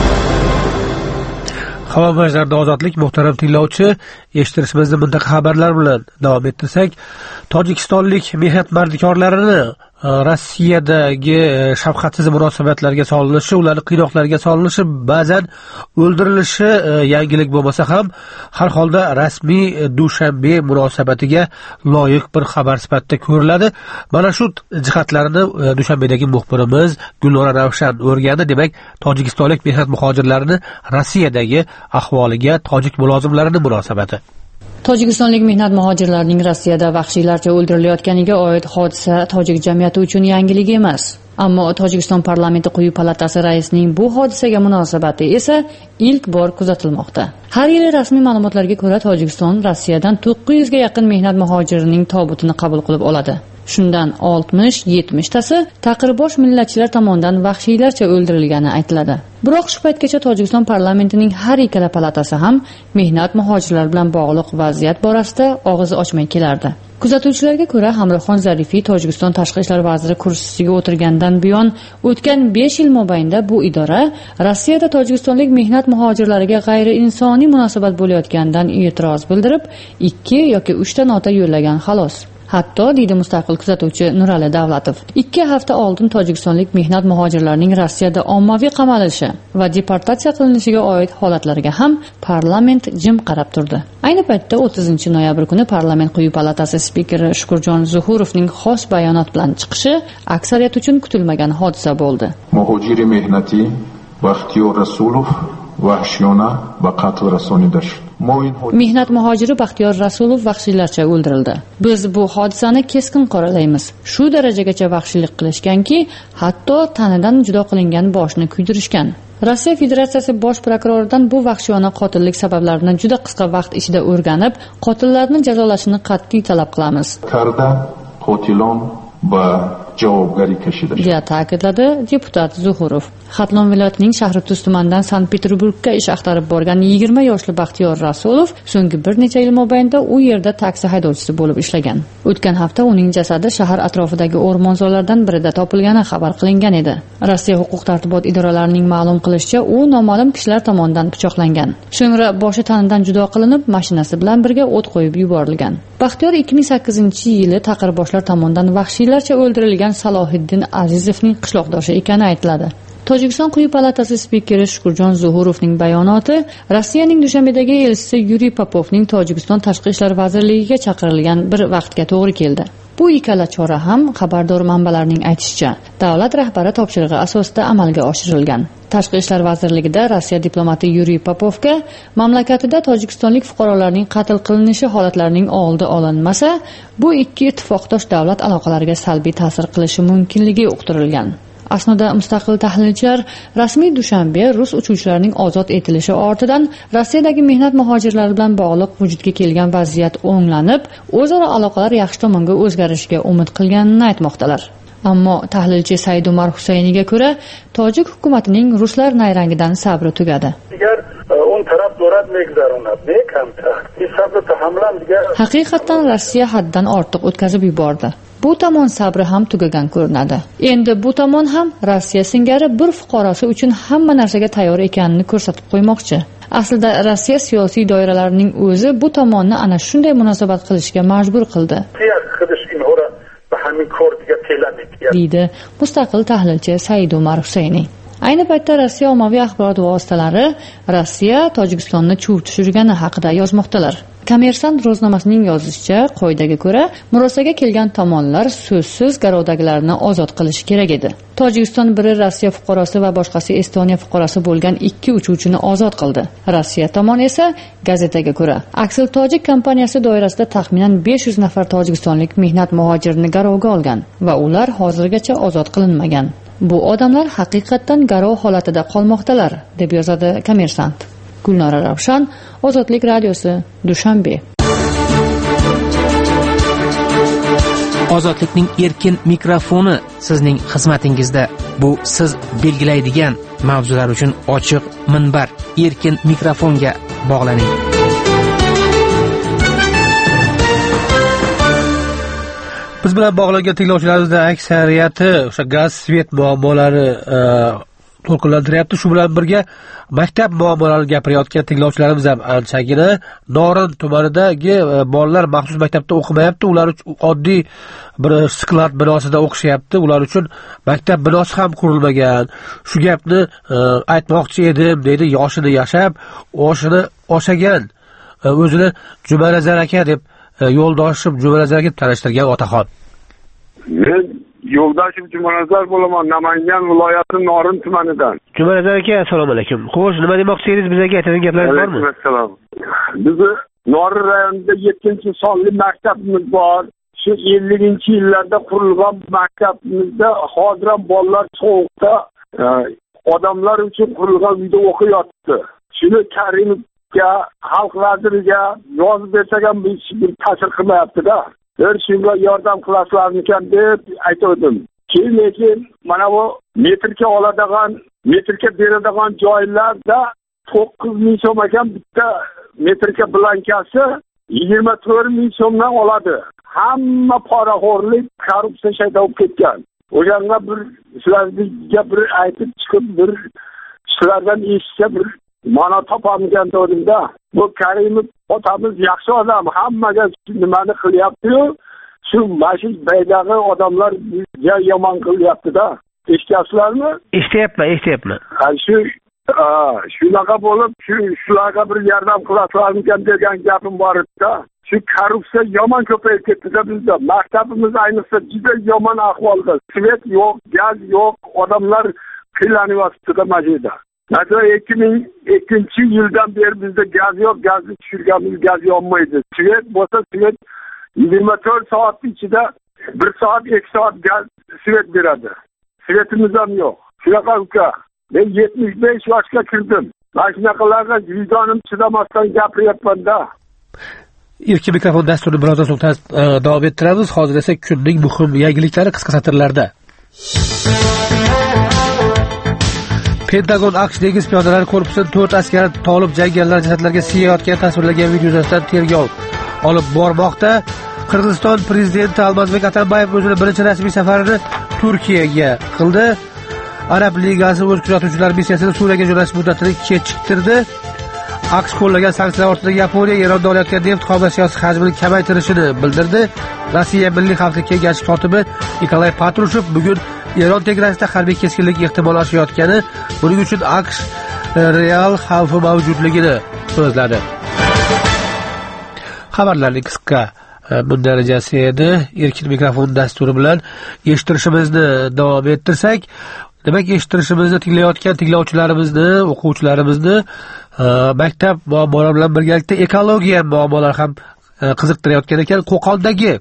Havo majlarida ozodlik, muhtaram tinglovchi, eshittirishimizni bunday xabarlar bilan davom ettirsak, tojikistonlik mehnat mardikorlarini Rossiyadagi shafqatsiz munosabatlarga solinishi, ularning qiynoqlarga solinishi, ba'zan o'ldirilishi yangilik bo'lmasa ham, har holda rasmiy Dushanbe munosabatiga loyiq bir xabar sifatida ko'riladi. Mana shu jihatlarini Dushanbedagi muxbirimiz Gulnora Ravshan o'rgandi. Demak, tojikistonlik mehnat muhojirlarini Rossiyadagi ahvoliga tojik mulozimlarining munosabati. Tojikistonlik mehnat muhojirlarining Rossiyada vahshiylarcha o'ldirilayotganiga oid hodisa tojik jamiyati uchun yangilik emas. Ammo Tojikiston parlamenti quyi palatasi raisining bu hodisaga munosabati esa ilk bor kuzatilmoqda. Har yili rasmiy ma'lumotlarga ko'ra, Tojikiston Rossiyadan to'qqiz yuzga yaqin mehnat muhojirining tobutini qabul qilib oladi. Shundan oltmish yetmish tasi taqirbosh millatchilar tomonidan vahshiylarcha o'ldirilgani aytiladi. Biroq shu paytgacha Tojikiston parlamentining har ikkala palatasi ham mehnat muhojirlar bilan bog'liq vaziyat borasida og'iz ochmay kelardi. Kuzatuvchilarga ko'ra, Hamroxon Zarifiy Tojikiston tashqi ishlar vaziri kursisiga o'tirgandan buyon o'tgan besh yil mobaynida bu idora Rossiyada tojikistonlik mehnat muhojirlariga g'ayriinsoniy munosabat bo'layotganidan e'tiroz bildirib, ikki yoki uch ta nota yo'llagan xolos. Hatto deydi mustaqil kuzatuvchi Nurali Davlatov, ikki hafta oldin tojikistonlik mehnat muhojirlarining Rossiyada ommaviy qamalishi va deportatsiya qilinishiga oid holatlarga ham parlament jim qarab turdi. Ayni paytda o'ttizinchi noyabr kuni parlament quyi palatasi spikeri Shukurjon Zuhurovning xos bayonot bilan chiqishi aksariyat uchun kutilmagan hodisa bo'ldi. Muhojiri mehnati Baxtiyor Rasulov vahshiyona va qatl rasonidir. Mehnat muhojiri Baxtiyor Rasulov vahshiylarcha o'ldirildi. Biz bu hodisani keskin qoralaymiz. Shu darajagacha vahshiylik qilishganki, hatto tanidan judo qilingan boshni kuydirishgan. Rossiya Federatsiyasi bosh prokuroridan bu vahshiyona qotillik sabablarini juda qisqa vaqt ichida o'rganib, qotillarni jazolashini qat'iy talab qilamiz. Karda qotilon va javobgari kashidi deya ta'kidladi deputat Zuhurov. Xatlon viloyatining Shahrituz tumanidan Sankt-Peterburgga ish axtarib borgan yigirma yoshli Baxtiyor Rasulov so'nggi bir necha yil mobaynida u yerda taksi haydovchisi bo'lib ishlagan. O'tgan hafta uning jasadi shahar atrofidagi o'rmonzorlardan birida topilgani xabar qilingan edi. Rossiya huquq tartibot idoralarining ma'lum qilishicha, u noma'lum kishilar tomonidan pichoqlangan. So'ngra boshi tanidan judo qilinib, mashinasi bilan birga o't qo'yib yuborilgan. Baxtiyor ikki ming sakkizinchi yili taqirboshlar tomonidan vahshiylarcha o'ldirilgan Salohiddin Azizovning qishloqdoshi ekani aytiladi. Tojikiston quyi palatasi spikeri Shukurjon Zuhurovning bayonoti Rossiyaning Dushanbedagi elchisi Yuriy Popovning Tojikiston tashqi ishlar vazirligiga chaqirilgan bir vaqtga to'g'ri keldi. Bu ikkala chora ham xabardor manbalarning aytishicha, davlat rahbari topshirig'i asosida amalga oshirilgan. Tashqi ishlar vazirligida Rossiya diplomati Yuriy Popovga mamlakatida tojikistonlik fuqarolarning qatl qilinishi holatlarining oldi olinmasa, bu ikki ittifoqdosh davlat aloqalariga salbiy ta'sir qilishi mumkinligi uqtirilgan. Aslida mustaqil tahlilchilar rasmiy Dushanbe rus uchuvchilarining ozod etilishi ortidan Rossiyadagi mehnat muhojirlari bilan bog'liq vujudga kelgan vaziyat o'nglanib, o'zaro aloqalar yaxshi tomonga o'zgarishiga umid qilganini aytmoqdalar. Ammo tahlilchi Said Umar Husayniga ko'ra, tojik hukumatining ruslar nayrangidan sabri tugadi. Haqiqatan Rossiya haddan ortiq o'tkazib yubordi. Bu tomon sabri ham tugagan ko'rinadi. Endi bu tomon ham Rossiya singari bir fuqarosi uchun hamma narsaga tayyor ekanini ko'rsatib qo'ymoqchi. Aslida Rossiya siyosiy doiralarining o'zi bu tomonni ana shunday munosabat qilishga majbur qildi, deydi mustaqil tahlilchi Said Umar Husayni. Ayni paytda Rossiya ommaviy axborot vositalari Rossiya Tojikistonni chuv tushirgani haqida yozmoqdalar. Kommersant ro'znamasining yozishicha, qoidaga ko'ra, murosaga kelgan tomonlar so'zsiz garovdagilarni ozod qilishi kerak edi. Tojikiston biri Rossiya fuqarosi va boshqasi Estoniya fuqarosi bo'lgan ikki uchuvchini ozod qildi. Rossiya tomoni esa gazetaga ko'ra, Axel Tojik kompaniyasi doirasida taxminan besh yuz nafar tojikistonlik mehnat muhojirini garovga olgan va ular hozirgacha ozod qilinmagan. Bu odamlar haqiqatdan garov holatida qolmoqdalar, deb yozadi Kommersant. Gulnora Ravshan, Ozodlik radiosi, Dushanbe. Ozodlikning erkin mikrofoni sizning xizmatingizda. Bu siz belgilaydigan mavzular uchun ochiq minbar. Erkin mikrofonga bog'laning. Biz bilan bog'langan tinglovchilarimizning aksariyati o'sha gaz, svet muammolari to'lqinlantiryapti. Shu bilan birga maktab muammolarini gapirayotgan tinglovchilarimiz ham anchagina. Norin tumanidagi bolalar maxsus maktabda o'qimayapti. Ular uchun oddiy bir sklad binosida o'qishyapti. Ular uchun maktab binosi ham qurilmagan. Shu gapni aytmoqchi edim, deydi yoshini yashab, oshini oshagan, o'zini Jumanazar aka deb yo'ldoshim Jumanazar aka deb tanishtirgan otaxon. Men yo'ldoshim Jumanazar bo'laman, Namangan viloyati Norin tumanidan. Jumanazar aka, assalomu alaykum. Xo'sh, nima demoqchi edingiz, bizga aytadigan gaplaringiz bormi? Assalom. Bizni Norin rayonida yettinchi sonli maktabimiz bor. Shu ellinchi yillarda qurilgan maktabimizda hozir ham bolalar sovuqda odamlar uchun qurilgan uyda o'qiyapti. Shuni Karimovga, xalq vaziriga yozib bersak ham bir ta'sir qilmayapti-da. Bir shunga yordam qilasizlarmikan deb aytdim. Keyin lekin mana bu metrga oladigan, metrga beradigan joylarda to'qqiz ming so'm ekan, bitta metrga blankasi yigirma to'rt ming so'mdan oladi. Hamma poraxo'rlik, korrupsiya shayda bo'lib ketgan. O'shanga bir sizlarga bir aytib chiqib, bir sizlardan eshitsa bir mana topamigan dedim-da. Bu Karimov otamiz yaxshi odam, hammaga nimani qilyapti-yu, shu mana shu baydagi odamlar bizga yomon qilyapti-da. Eshityapsizlarmi? Eshityapman, eshityapman. Ha, shu shunaqa bo'lib, shu shularga bir yordam qilasizlarmikan degan gapim bor edi-da. Shu korrupsiya yomon ko'payib ketdi-da bizda. Maktabimiz ayniqsa juda yomon ahvolda. Svet yo'q, gaz yo'q, odamlar qiynalib mana shu yerda. Mesela ikki ming ikkinchi yildan beri bizda gaz yo'q, gazni tushirganmiz, gaz yonmaydi. Svet bo'lsa, svet yigirma to'rt soat ichida bir soat, ikki soat gaz svet beradi. Svetimiz ham yo'q. Shunaqa uka. Men yetmish besh yoshga kirdim. Mana shunaqalarga vijdonim chidamasdan gapiryapman-da. Erkin mikrofon dasturini birozdan so'ng davom ettiramiz. Hozir esa kunning muhim yangiliklari qisqa satrlarda. Pentagon AQSh dengiz piyodalari korpusining to'rt askari tolib jangarilar jasadlariga siyayotgan tasvirlangan video yuzasidan tergov olib bormoqda. Qirg'iziston prezidenti Almazbek Atambayev o'zining birinchi rasmiy safarini Turkiyaga qildi. Arab ligasi o'z kuzatuvchilar missiyasini Suriyaga jo'natish muddatini kechiktirdi. AQSh qo'llagan sanksiyalar ortida Yaponiya Eronda olayotgan neft xomashyosi hajmini kamaytirishini bildirdi. Rossiya Milliy xavfsizlik kengashi kotibi Nikolay Patrushev bugun Eron chegarasida harbiy keskinlik ehtimoli oshayotgani, buning uchun AQSh real xavfi mavjudligini so'zladi. Xabarlarning qisqa darajasi edi. Erkin mikrofon dasturi bilan eshittirishimizni davom ettirsak, demak, eshittirishimizni tinglayotgan tinglovchilarimizni, o'quvchilarimizni maktab muammolari bilan birgalikda ekologiya muammolari ham qiziqtirayotgan ekan. Qo'qondagi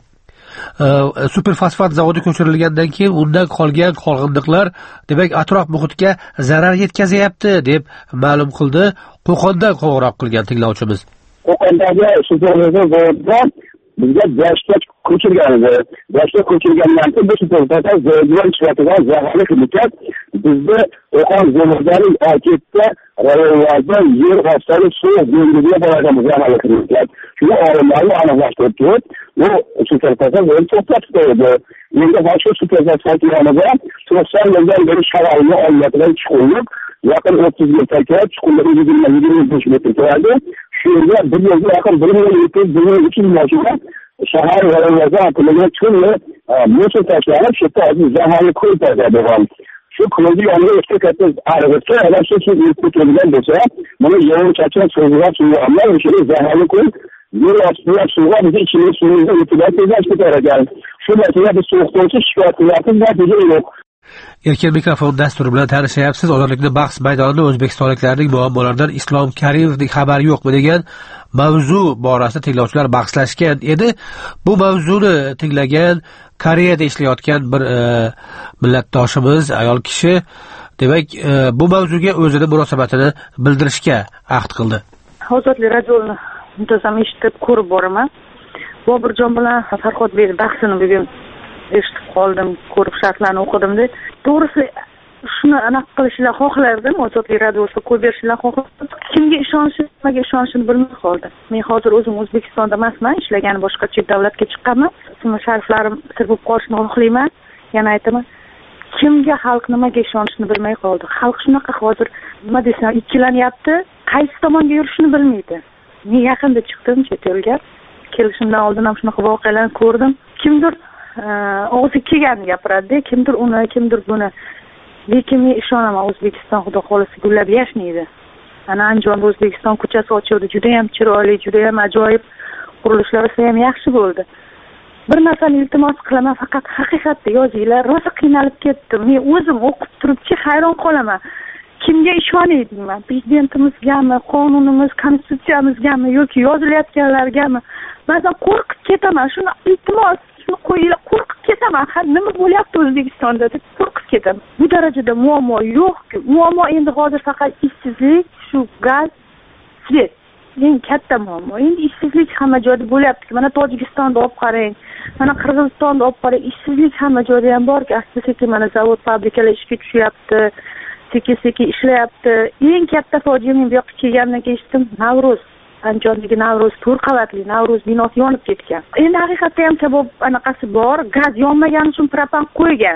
superfosfat zavodi ko'chirilgandan keyin undan qolgan qolg'indiqlar demak atrof muhitga zarar yetkazayapti deb ma'lum qildi. Qo'qondan qo'ng'iroq qilgan tinglovchimiz. Qo'qondagi superfosfat zavodidan bizga gazga ko'chirgan edi. Gazga ko'chirgandan keyin bu superfosfat zavodidan chiqadigan zaharli himokat bizni Qo'qon zavodlarining ortida rayonlarda yer ostidagi suv dengiziga boradigan zaharli himokat. Shuni olimlarni aniqlashtirib turib, bu superfosfat zavodi to'xtatib qo'ydi. Endi boshqa superfosfat yonida to'qson yildan beri shaharga olinadigan chuqurlik yaqin o'ttiz metrga, chuqurligi yigirma yigirma besh metr turadi. Shu yerga bir yilga yaqin bir million yetti yuz bir uch yuz mashina shahar rayonlarga atilgan chuqurni mo'sul tashlanib, shu yerda zaharli ko'l paydo bo'lgan. Shu ko'lni yoniga ikkita katta ariqcha, agar shu suv ko'tarilgan bo'lsa, buni yog'in chaqchaq so'zlab suv olmay, o'sha zaharli ko'l yer ostidan suvga biz ichimlik suvimizni o'tib ketib ekan. Shu masala biz to'xtovchi shikoyat qilyapmiz, natija yo'q. Erkin mikrofon dasturi bilan tanishyapsiz. Ozodlikning bahs maydonida o'zbekistonliklarning muammolaridan Islom Karimovning xabari yo'qmi degan mavzu borasida tinglovchilar bahslashgan edi. Bu mavzuni tinglagan Koreyada ishlayotgan bir e, millatdoshimiz, ayol kishi, demak, e, bu mavzuga o'zini munosabatini bildirishga ahd qildi. Ozodlik radioni muntazam eshitib ko'rib boraman. Bobirjon bilan Farhodbek bahsini bugun eshitib qoldim, ko'rib sharhlarni o'qidim-da. To'g'risi shuni aniq qilishni xohlardim, Ozodlik radiosida qo'yib berishni xohlardim. Kimga ishonishni, nimaga ishonishni bilmay qoldim. Men hozir o'zim O'zbekistonda emasman, ishlagan boshqa chet davlatga chiqqanman. Ism shariflarim sir bo'lib qolishini xohlayman. Yana aytaman, kimga xalq nimaga ishonishni bilmay qoldi. Xalq shunaqa hozir nima desam, ikkilanyapti, qaysi tomonga yurishni bilmaydi. Men yaqinda chiqdim chet elga. Kelishimdan oldin ham shunaqa voqealarni ko'rdim. Kimdir og'zi kelganini gapiradi, kimdir uni, kimdir buni. Lekin men ishonaman, O'zbekiston xudo xolisi gullab yashnaydi. Ana Andijonda O'zbekiston ko'chasi ochildi, juda ham chiroyli, juda ham ajoyib qurilishlar ham yaxshi bo'ldi. Bir narsani iltimos qilaman, faqat haqiqatni yozinglar. Rosa qiynalib ketdim. Men o'zim o'qib turibchi hayron qolaman. Kimga ishonaydiman? Prezidentimizgami, qonunimiz, konstitutsiyamizgami yoki yozilayotganlargami? Ba'zan qo'rqib ketaman. Shuni iltimos qo'yinglar, qo'rqib ketaman. Ha, nima bo'lyapti O'zbekistonda deb qo'rqib ketaman. Bu darajada muammo yo'q-ku. Muammo endi hozir faqat ishsizlik, shu gaz, svet. Eng katta muammo. Endi ishsizlik hamma joyda bo'lyapti. Mana Tojikistonda olib qarang, mana Qirg'izistonda olib qarang, ishsizlik hamma joyda ham bor-ku. Asta-sekin mana zavod, fabrikalar ishga tushyapti, sekin-sekin ishlayapti. Eng katta fojia men bu yoqqa kelgandan keyin eshitdim, Navro'z. Anjondagi Navro'z to'rt qavatli Navro'z binosi yonib ketgan. Endi haqiqatda ham kabob anaqasi bor, gaz yonmagani uchun propan qo'ygan.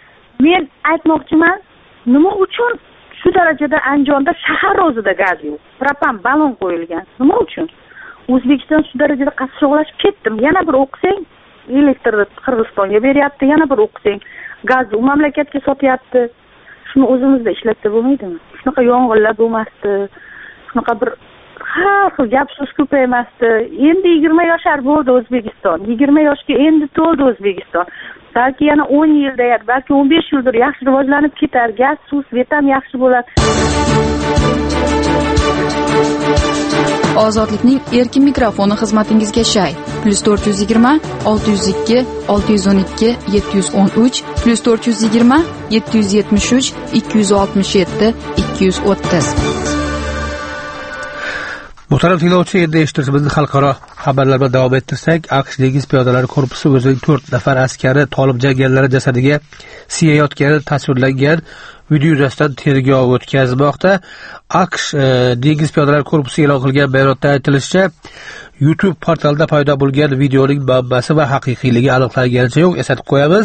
Men aytmoqchiman, nima uchun shu darajada Andijonda shahar o'zida gaz yo'q? Propan balon qo'yilgan. Nima uchun? O'zbekiston shu darajada qashshoqlashib ketdim. Yana bir o'qisang, elektrni Qirg'izistonga beryapti, yana bir o'qisang gazni u mamlakatga sotyapti. Shuni o'zimizda ishlatsa bo'lmaydimi? Shunaqa yong'inlar bo'lmasdi. Shunaqa bir har xil gap so'z ko'paymasdi. Endi yigirma yoshar bo'ldi O'zbekiston. yigirma yoshga endi to'ldi O'zbekiston. Balki yana o'n yilda, balki o'n besh yildir yaxshi rivojlanib ketar. Gaz, suv, svet ham yaxshi bo'ladi. Ozodlikning erkin mikrofoni xizmatingizga shay. plus to'rt yuz yigirma olti yuz ikki olti yuz o'n ikki yetti yuz o'n uch plus to'rt yuz yigirma yetti yuz yetmish uch ikki yuz oltmish yetti ikki yuz o'ttiz. Muhtaram tinglovchi, endi eshittirishimizni xalqaro xabarlar bilan davom ettirsak, AQSh dengiz piyodalari korpusi o'zining to'rt nafar askari tolib jangarilar jasadiga siyayotgani tasvirlangan video yuzasidan tergov o'tkazmoqda. AQSh e, dengiz piyodalari korpusi e'lon qilgan bayonotda aytilishicha, YouTube portalida paydo bo'lgan videoning manbasi va haqiqiyligi aniqlanganicha yo'q. Eslatib qo'yamiz,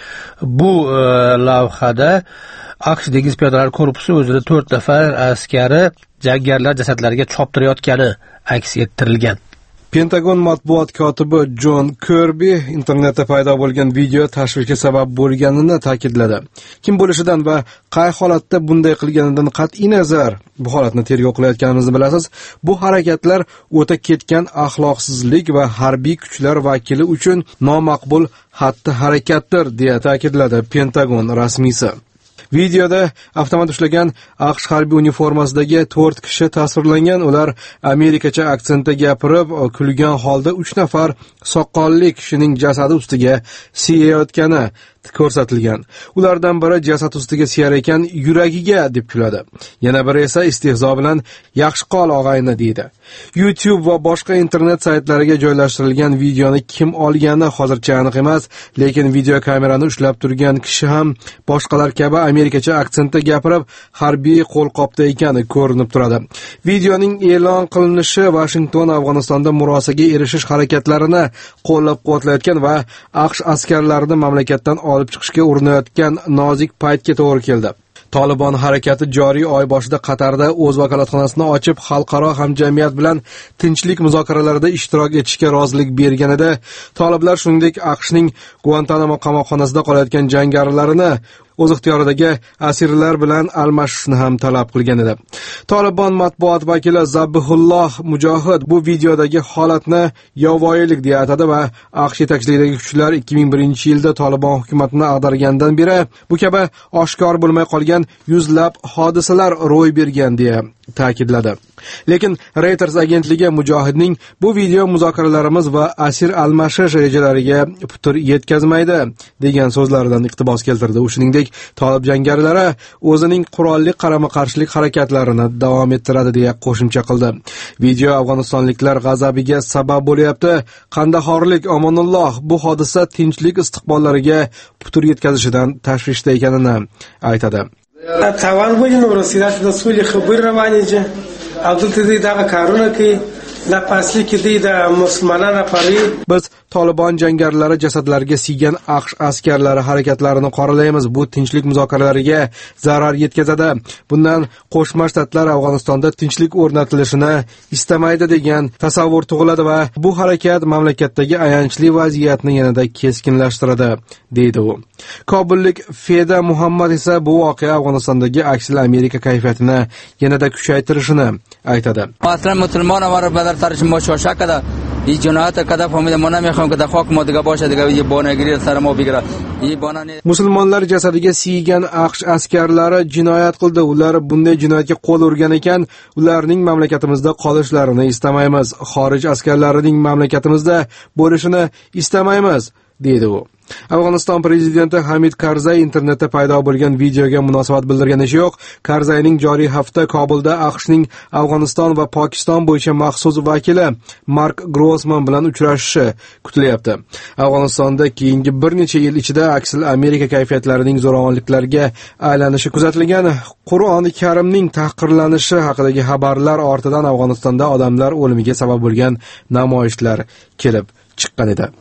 bu e, lavhada AQSh dengiz piyodalari korpusi o'zining to'rt nafar askari jangarilar jasadlariga choptirayotgani aks ettirilgan. Pentagon matbuot kotibi Jon Kirbi internetda paydo bo'lgan video tashvishga sabab bo'lganini ta'kidladi. Kim bo'lishidan va qay holatda bunday qilganidan qat'iy nazar bu holatni tergov qilayotganimizni bilasiz. Bu harakatlar o'ta ketgan axloqsizlik va harbiy kuchlar vakili uchun nomaqbul xatti-harakatdir, deya ta'kidladi Pentagon rasmiysi. Videoda avtomat ushlagan AQSh harbiy uniformasidagi to'rt kishi tasvirlangan. Ular amerikacha aksentda gapirib, kulgan holda uch nafar soqolli kishining jasadi ustiga siyayotgani ko'rsatilgan. Ulardan biri jasad ustiga siyar ekan, yuragiga deb kuladi. Yana biri esa istehzo bilan yaxshi qol og'ayni deydi. YouTube va boshqa internet saytlariga joylashtirilgan videoni kim olgani hozircha aniq emas, lekin video kamerani ushlab turgan kishi ham boshqalar kabi amerikacha aksentda gapirib, harbiy qo'lqopda ekani ko'rinib turadi. Videoning e'lon qilinishi Washington Afg'onistonda murosaga erishish harakatlarini qo'llab-quvvatlayotgan va AQSh askarlarini mamlakatdan olib chiqishga urinayotgan nozik paytga to'g'ri keldi. Tolibon harakati joriy oy boshida Qatarda o'z vakolatxonasini ochib, xalqaro hamjamiyat bilan tinchlik muzokaralarida ishtirok etishga rozilik berganida, toliblar shuningdek AQShning Guantanamo qamoqxonasida qolayotgan jangarilarni o'z ixtiyoridagi asirlar bilan almashishni ham talab qilgan edi. Tolibon matbuot vakili Zabihulloh Mujohid bu videodagi holatni yovvoyilik deya atadi va AQSh yetakchiligidagi kuchlar ikki ming birinchi yilda Tolibon hukumatini ag'dargandan beri bu kabi oshkor bo'lmay qolgan yuzlab hodisalar ro'y bergan deya ta'kidladi. Lekin Reuters agentligi Mujohidning bu video muzokaralarimiz va asir almashish rejalariga putur yetkazmaydi degan so'zlaridan iqtibos keltirdi. U shuningdek Tolib jangarilari o'zining qurolli qarama-qarshilik harakatlarini davom ettiradi deya qo'shimcha qildi. Video afg'onistonliklar g'azabiga sabab bo'lyapti. Qandahorlik Omonulloh bu hodisa tinchlik istiqbollariga putur yetkazishidan tashvishda ekanini aytadi. تاوان وجه نو رسیدات د سولې خبر روانې دي او دلته دې دا کارونه کوي la pasli ki deydi musulmonlar pari. Biz Tolibon jangarilar jasadlariga siygan AQSh askarlari harakatlarini qoralaymiz. Bu tinchlik muzokaralariga zarar yetkazadi. Bundan Qo'shma Shtatlar Afg'onistonda tinchlik o'rnatilishini istamaydi degan tasavvur tug'iladi va bu harakat mamlakatdagi ayanchli vaziyatni yanada keskinlashtiradi, deydi u. Kobullik Feda Muhammad esa bu voqea Afg'onistondagi aksil Amerika kayfiyatini yanada kuchaytirishini aytadi. Aslan musulmon avara badar tarjim boshqa kada این جنایت کدا فهمیده ما نمیخوام که در خاک ما دیگه باشه دیگه یه بانگیری سر ما بگیره این بانانی musulmonlar jasadiga siygan AQSh askarlari jinoyat qildi. Ular bunday jinoyatga qo'l urgan ekan, ularning mamlakatimizda qolishlarini istamaymiz. Xorij askarlarining mamlakatimizda bo'lishini istamaymiz, deydi u. Afg'oniston prezidenti Hamid Karzay internetda paydo bo'lgan videoga munosabat bildirganicha yo'q. Karzayning joriy hafta Kobulda AQShning Afg'oniston va Pokiston bo'yicha maxsus vakili Mark Grossman bilan uchrashishi kutilyapti. Afg'onistonda keyingi bir necha yil ichida aksil Amerika kayfiyatlarining zo'ravonliklarga aylanishi kuzatilgan. Qur'oni Karimning tahqirlanishi haqidagi xabarlar ortidan Afg'onistonda odamlar o'limiga sabab bo'lgan namoyishlar kelib chiqqan edi.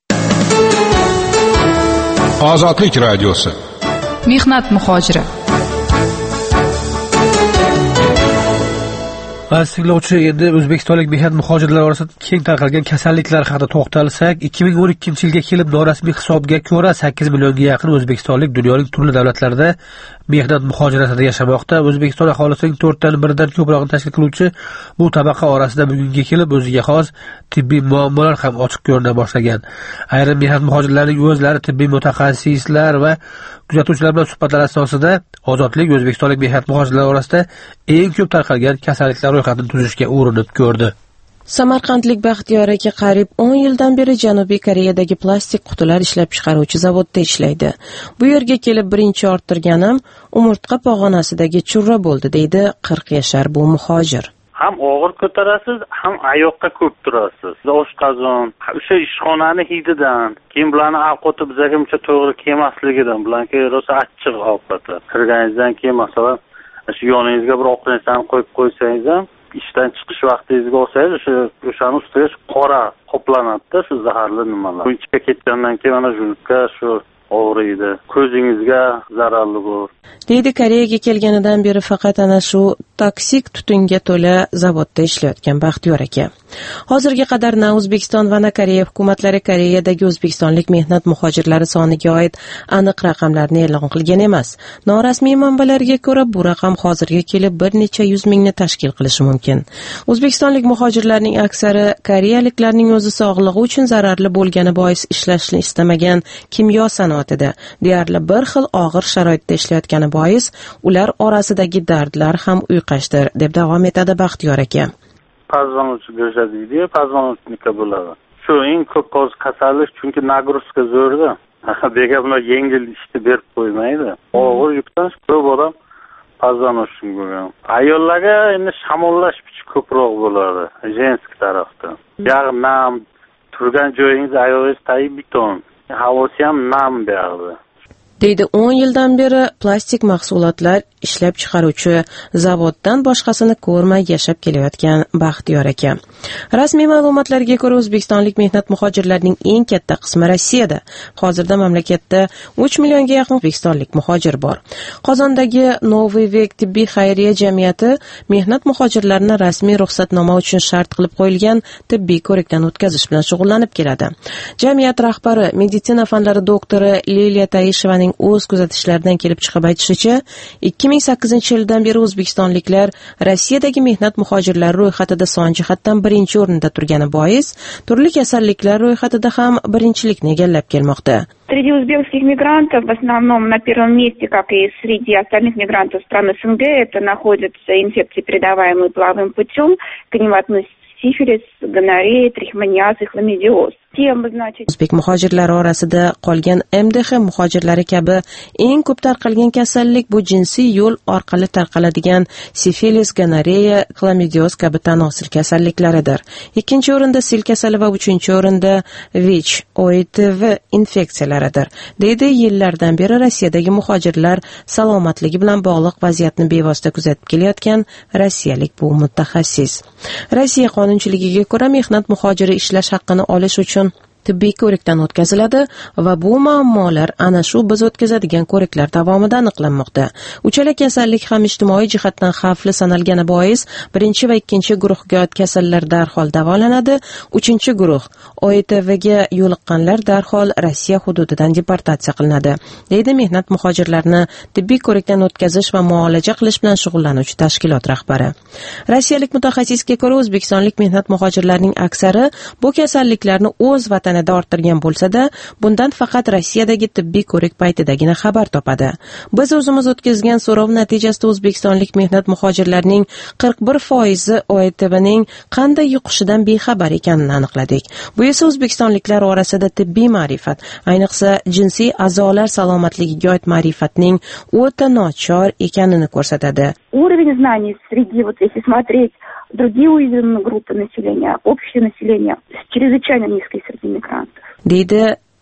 Ozodlik radiosi. Mehnat muhojiri. Aziz tinglovchi, endi o'zbekistonlik mehnat muhojirlari orasida keng tarqalgan kasalliklar haqida to'xtalsak, ikki ming o'n ikkinchi yilga kelib norasmiy hisobga ko'ra sakkiz millionga yaqin o'zbekistonlik dunyoning turli davlatlarida mehnat muhojiratida yashamoqda. O'zbekiston aholisining to'rtdan biridan ko'prog'ini tashkil qiluvchi bu tabaqa orasida bugunga kelib o'ziga xos tibbiy muammolar ham ochiq ko'rina boshlagan. Ayrim mehnat muhojirlarining o'zlari tibbiy mutaxassislar va kuzatuvchilar bilan suhbatlar asosida ozodlik o'zbekistonlik mehnat muhojirlari orasida eng ko'p tarqalgan kasalliklar ro'yxatini tuzishga urinib ko'rdi. Samarqandlik Baxtiyor aka qariyb o'n yildan beri Janubiy Koreyadagi plastik qutilar ishlab chiqaruvchi zavodda ishlaydi. Bu yerga kelib birinchi orttirganim umurtqa pog'onasidagi churra bo'ldi, deydi qirq yashar bu muhojir. Ham og'ir ko'tarasiz, ham oyoqqa ko'p turasiz. Oshqozon, o'sha ishxonani hididan, keyin bularni ovqati bizga uncha to'g'ri kelmasligidan, bularga rosa achchiq ovqati. Kirganingizdan keyin masalan, shu yoningizga bir ovqat narsani qo'yib qo'ysangiz ham, ishdan chiqish vaqtingizga olsangiz, o'sha o'shani ustiga qora qoplanadi-da, shu zaharli nimalar. Bu ichga ketgandan keyin mana shunga shu og'riydi. Ko'zingizga zararli bu. Deydi Koreyaga kelganidan beri faqat ana shu toksik tutunga to'la zavodda ishlayotgan Baxtiyor aka. Hozirga qadar na O'zbekiston va na Koreya hukumatlari Koreyadagi o'zbekistonlik mehnat muhojirlari soniga oid aniq raqamlarni e'lon qilgan emas. Norasmiy manbalarga ko'ra, bu raqam hozirga kelib bir necha yuz mingni tashkil qilishi mumkin. O'zbekistonlik muhojirlarning aksari koreyaliklarning o'zi sog'lig'i uchun zararli bo'lgani bois ishlashni istamagan kimyo sanoatida deyarli bir xil og'ir sharoitda ishlayotgani bois ular orasidagi dardlar ham uyqashdir, deb davom etadi Baxtiyor aka. Pazvanuvchi go'shadiydi, pazvanuvchnika bo'ladi. Shu eng ko'p hozir kasallik, chunki nagruzka zo'rda. Bega buni yengil ishni berib qo'ymaydi. Og'ir yukdan ko'p odam pazvanuvchi bo'lgan. Ayollarga endi shamollash kuchi ko'proq bo'ladi, jenskiy tarafdan. Yog'i nam, turgan joyingiz ayolingizga tayib beton. Havosi ham nam beradi. Deydi o'n yildan beri plastik mahsulotlar ishlab chiqaruvchi zavoddan boshqasini ko'rmay yashab kelayotgan Baxtiyor aka. Rasmiy ma'lumotlarga ko'ra, o'zbekistonlik mehnat muhojirlarining eng katta qismi Rossiyada. Hozirda mamlakatda uch millionga yaqin o'zbekistonlik muhojir bor. Qozondagi Novый vek tibbiy xayriya jamiyati mehnat muhojirlarini rasmiy ruxsatnoma uchun shart qilib qo'yilgan tibbiy ko'rikdan o'tkazish bilan shug'ullanib keladi. Jamiyat rahbari, meditsina fanlari doktori Liliya Taishevaning o'z kuzatishlaridan kelib chiqib aytishicha, ikki ming sakkizinchi yildan beri o'zbekistonliklar Rossiyadagi mehnat muhojirlari ro'yxatida son jihatdan birinchi o'rinda turgani bois, turli kasalliklar ro'yxatida ham birinchilikni egallab kelmoqda. Среди узбекских мигрантов в основном на первом месте, как и среди остальных мигрантов стран СНГ, это находятся инфекции, передаваемые половым путем, к ним относятся сифилис, гонорея, трихомониаз и хламидиоз. O'zbek muhojirlari orasida qolgan M D H muhojirlari kabi eng ko'p tarqalgan kasallik bu jinsiy yo'l orqali tarqaladigan sifilis, gonoreya, xlamidioz kabi tanosil kasalliklaridir. Ikkinchi o'rinda sil kasali va uchinchi o'rinda V I C, O I T V infeksiyalaridir. Deydi yillardan beri Rossiyadagi muhojirlar salomatligi bilan bog'liq vaziyatni bevosita kuzatib kelayotgan rossiyalik bu mutaxassis. Rossiya qonunchiligiga ko'ra mehnat muhojiri ishlash haqqini olish uchun tibbiy ko'rikdan o'tkaziladi va bu muammolar ana shu biz o'tkazadigan ko'riklar davomida aniqlanmoqda. Uchala kasallik ham ijtimoiy jihatdan xavfli sanalgani bois birinchi va ikkinchi guruhga oid kasallar darhol davolanadi, uchinchi guruh O I T V ga yo'liqqanlar darhol Rossiya hududidan deportatsiya qilinadi, deydi mehnat muhojirlarni tibbiy ko'rikdan o'tkazish va muolaja qilish bilan shug'ullanuvchi tashkilot rahbari. Rossiyalik mutaxassisga ko'ra, o'zbekistonlik mehnat muhojirlarining aksari bu kasalliklarni o'z vatanida orttirgan bo'lsa-da, bundan faqat Rossiyadagi tibbiy ko'rik paytidagina xabar topadi. Biz o'zimiz o'tkazgan so'rov natijasida o'zbekistonlik mehnat muhojirlarining qirq bir foizi O I T V'ning qanday yuqishidan bexabar ekanini aniqladik. Bu esa o'zbekistonliklar orasida tibbiy ma'rifat, ayniqsa jinsiy a'zolar salomatligiga oid ma'rifatning o'ta nochor ekanini ko'rsatadi. Уровень знаний среди, вот если смотреть другие уязвимые группы населения, общее население, чрезвычайно низкий среди мигрантов. Deydi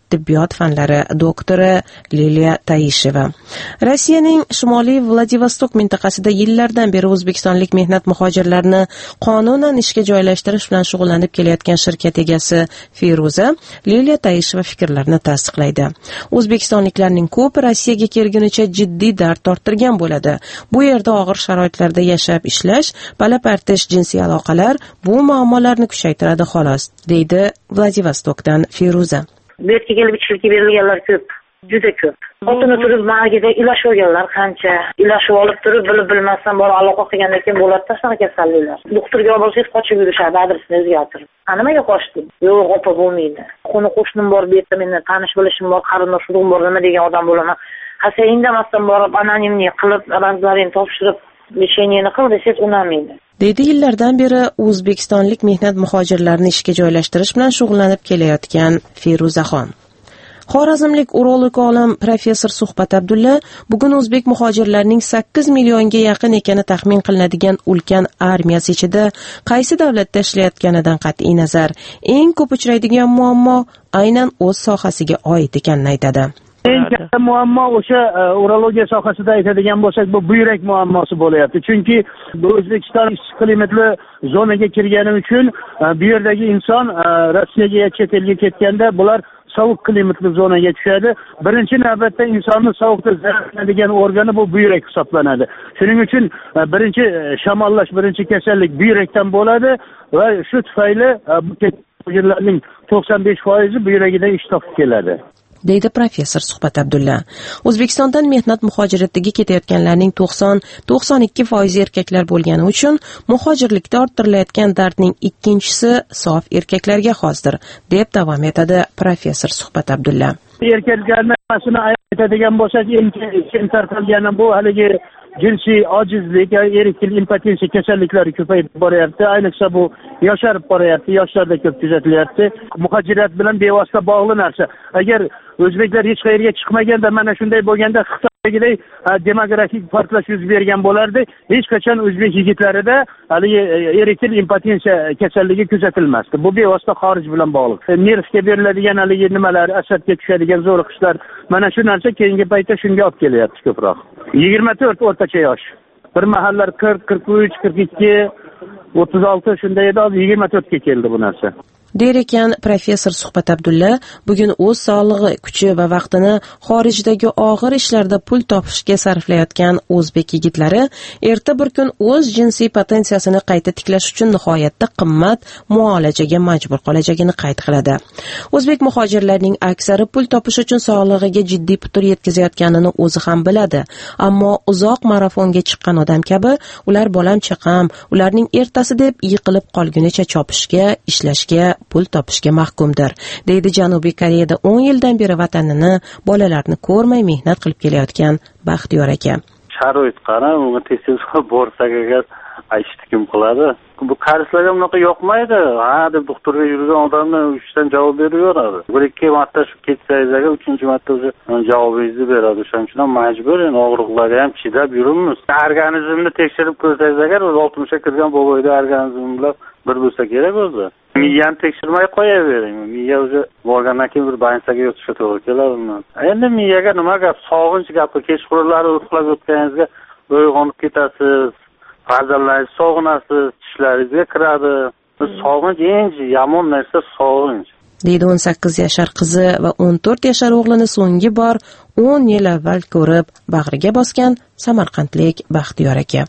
tibbiyot fanlari doktori Liliya Taisheva. Rossiyaning shimoliy Vladivostok mintaqasida yillardan beri o'zbekistonlik mehnat muhojirlarini qonunan ishga joylashtirish bilan shug'ullanib kelayotgan shirkat egasi Feruza Liliya Taisheva fikrlarini tasdiqlaydi. O'zbekistonliklarning ko'p Rossiyaga kelgunicha jiddiy dard torttirgan bo'ladi. Bu yerda og'ir sharoitlarda yashab ishlash, pala-partish jinsiy aloqalar bu muammolarni kuchaytiradi xolos, deydi Vladivostokdan Feruza. Bu yerga kelib ishlikka berilganlar ko'p, juda ko'p. Xotini turib ma'gida ilashib olganlar qancha. Ilashib olib turib, bilib bilmasdan borib aloqa qilgandan keyin bo'ladi-da shunaqa kasalliklar. Doktorga olib borsangiz qochib yurishadi, adresini o'zgartirib. Nimaga qochding? Yo'q, opa bo'lmaydi. Qo'ni qo'shnim bor, bu yerda meni tanish bilishim bor, qarindosh urug'im bor, nima degan odam bo'laman. Ha sen indamasdan borib anonimni qilib, ramzlarini topshirib, lesheniyani qil desangiz unamaydi. Deydi yillardan beri o'zbekistonlik mehnat muhojirlarini ishga joylashtirish bilan shug'ullanib kelayotgan Feruzaxon. Xorazmlik urolog olim professor Suhbat Abdulla bugun o'zbek muhojirlarining sakkiz millionga yaqin ekani taxmin qilinadigan ulkan armiyasi ichida qaysi davlatda ishlayotganidan qat'iy nazar eng ko'p uchraydigan muammo aynan o'z sohasiga oid ekanini aytadi. Eng katta muammo o'sha urologiya sohasida aytadigan bo'lsak, bu buyrak muammosi bo'layapti. Chunki bu O'zbekiston issiq klimatli zonaga kirgani uchun bu yerdagi inson Rossiyaga, chet elga ketganda bular sovuq klimatli zonaga tushadi. Birinchi navbatda insonni sovuqda zararlanadigan organi bu buyrak hisoblanadi. Shuning uchun birinchi shamollash, birinchi kasallik buyrakdan bo'ladi va shu tufayli bu muhojirlarning to'qson besh foizi buyragida ish topib keladi, deydi professor Suhbat Abdulla. O'zbekistondan mehnat muhojiratiga ketayotganlarning to'qson to'qson ikki foizi erkaklar bo'lgani uchun muhojirlikda orttirilayotgan dardning ikkinchisi sof erkaklarga xosdir, deb davom etadi professor Suhbat Abdulla. Erkaklarning mas'ulini aytadigan bo'lsak, eng keng tarqalgani bu haligi jinsiy ojizlik, erektil impotensiya kasalliklari ko'payib boryapti. Ayniqsa bu yosharib boryapti, yoshlarda ko'p kuzatilyapti. Muhojirat bilan bevosita bog'liq narsa. Agar o'zbeklar hech qayerga chiqmaganda, mana shunday bo'lganda Xitoydagidek demografik portlash yuz bergan bo'lardi. Hech qachon o'zbek yigitlarida haligi erektil impotensiya kasalligi kuzatilmasdi. Bu bevosita xorij bilan bog'liq. Nervga beriladigan haligi nimalar, asabga tushadigan zo'riqishlar, mana shu narsa keyingi paytda shunga olib kelyapti ko'proq. yigirma to'rt o'rtacha yosh. Bir mahallar qirq, qirq uch, qirq ikki, o'ttiz olti shunday edi, hozir yigirma to'rtga keldi bu narsa. Der ekan professor Suhbat Abdulla, bugun o'z sog'lig'i, kuchi va vaqtini xorijdagi og'ir ishlarda pul topishga sarflayotgan o'zbek yigitlari erta bir kun o'z jinsiy potensiyasini qayta tiklash uchun nihoyatda qimmat muolajaga majbur qolajagini qayd qiladi. O'zbek muhojirlarning aksari pul topish uchun sog'lig'iga jiddiy putur yetkazayotganini o'zi ham biladi, ammo uzoq marafonga chiqqan odam kabi ular bolam chaqam, ularning ertasi deb yiqilib qolgunicha chopishga, ishlashga, pul topishga mahkumdir, deydi Janubiy Koreyada o'n yildan beri vatanini, bolalarini ko'rmay mehnat qilib kelayotgan Baxtiyor aka. Sharoit qara, unga tez-tez borsak agar aytishni kim qiladi? Bu qarislarga bunaqa yoqmaydi. Ha, deb doktorga yurgan odamlar uchdan javob beraveradi. Bir ikki marta shu ketsangiz agar uchinchi marta o'zi javobingizni beradi. Shuning uchun ham majbur, endi og'riqlarga ham chidab yuribmiz. Organizmni tekshirib ko'rsangiz agar oltmishga kirgan boboyda organizmlar bir bo'lsa kerak o'zi. Miyani tekshirmay qo'yavering. Miya o'zi borgandan keyin bir bansaga yotishga to'g'ri keladi. Endi miyaga nima gap? Sog'inch gapi, kechqurunlari uxlab yotganingizga uyg'onib ketasiz. Farzandlaringizni sog'inasiz, tishlaringizga kiradi. Sog'inch eng yomon narsa sog'inch. deydi o'n sakkiz yashar qizi va o'n to'rt yashar o'g'lini so'nggi bor o'n yil avval ko'rib bag'riga bosgan samarqandlik Baxtiyor aka.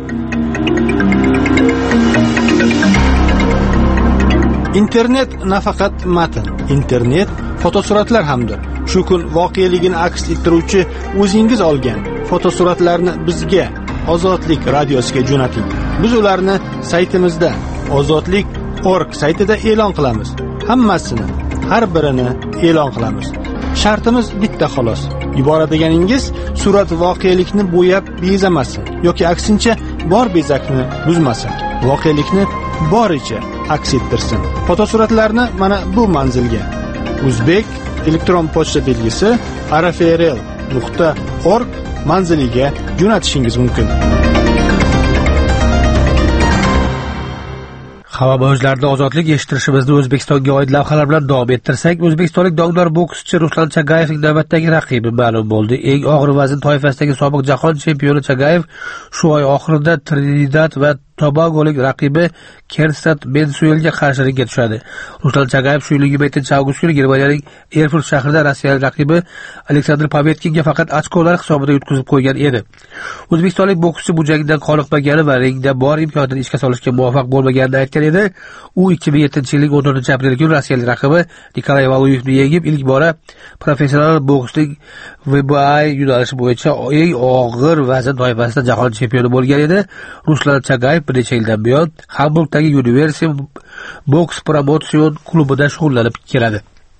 Internet nafaqat matn, internet fotosuratlar hamdir. Shu kun voqeligini aks ettiruvchi o'zingiz olgan fotosuratlarni bizga Ozodlik radiosiga jo'nating. Biz ularni saytimizda ozodlik dot org saytida e'lon qilamiz. Hammasini, har birini e'lon qilamiz. Shartimiz bitta xolos. Yuboradiganingiz surat voqelikni bo'yab bezamasin yoki aksincha bor bezakni buzmasin. Voqelikni boricha aks ettirsin. Fotosuratlarni mana bu manzilga O'zbek elektron pochta belgisi r f r l nuqta org manziliga jo'natishingiz mumkin. Havo mavjlarida ozodlik eshittirishimizni O'zbekistonga oid lavhalar bilan davom ettirsak, o'zbekistonlik dongdor bokschi Ruslan Chagayevning navbatdagi raqibi ma'lum bo'ldi. Eng og'ir vazn toifasidagi sobiq jahon chempioni Chagayev shu oy oxirida Trinidad va Tobagolik raqibi Kerstat Bensuelga qarshi ringga tushadi. Ruslan Chagayev shu yil yigirma yettinchi avgust kuni Germaniyaning Erfurt shahrida rossiyalik raqibi Aleksandr Povetkinga faqat ochkolar hisobida yutqazib qo'ygan edi. O'zbekistonlik bokschi bu jangdan qoniqmagani va ringda bor imkoniyatni ishga solishga muvaffaq bo'lmaganini aytgan edi. U ikki ming yettinchi yilning o'n to'rtinchi aprel kuni rossiyalik raqibi Nikolay Valuyevni yengib, ilk bora professional boksning V B I yo'nalishi bo'yicha eng og'ir vazn toifasida jahon chempioni bo'lgan edi. Ruslan Chagayev bir necha yildan buyon Hamburgdagi Universal Boks promotsion klubida shug'ullanib keladi.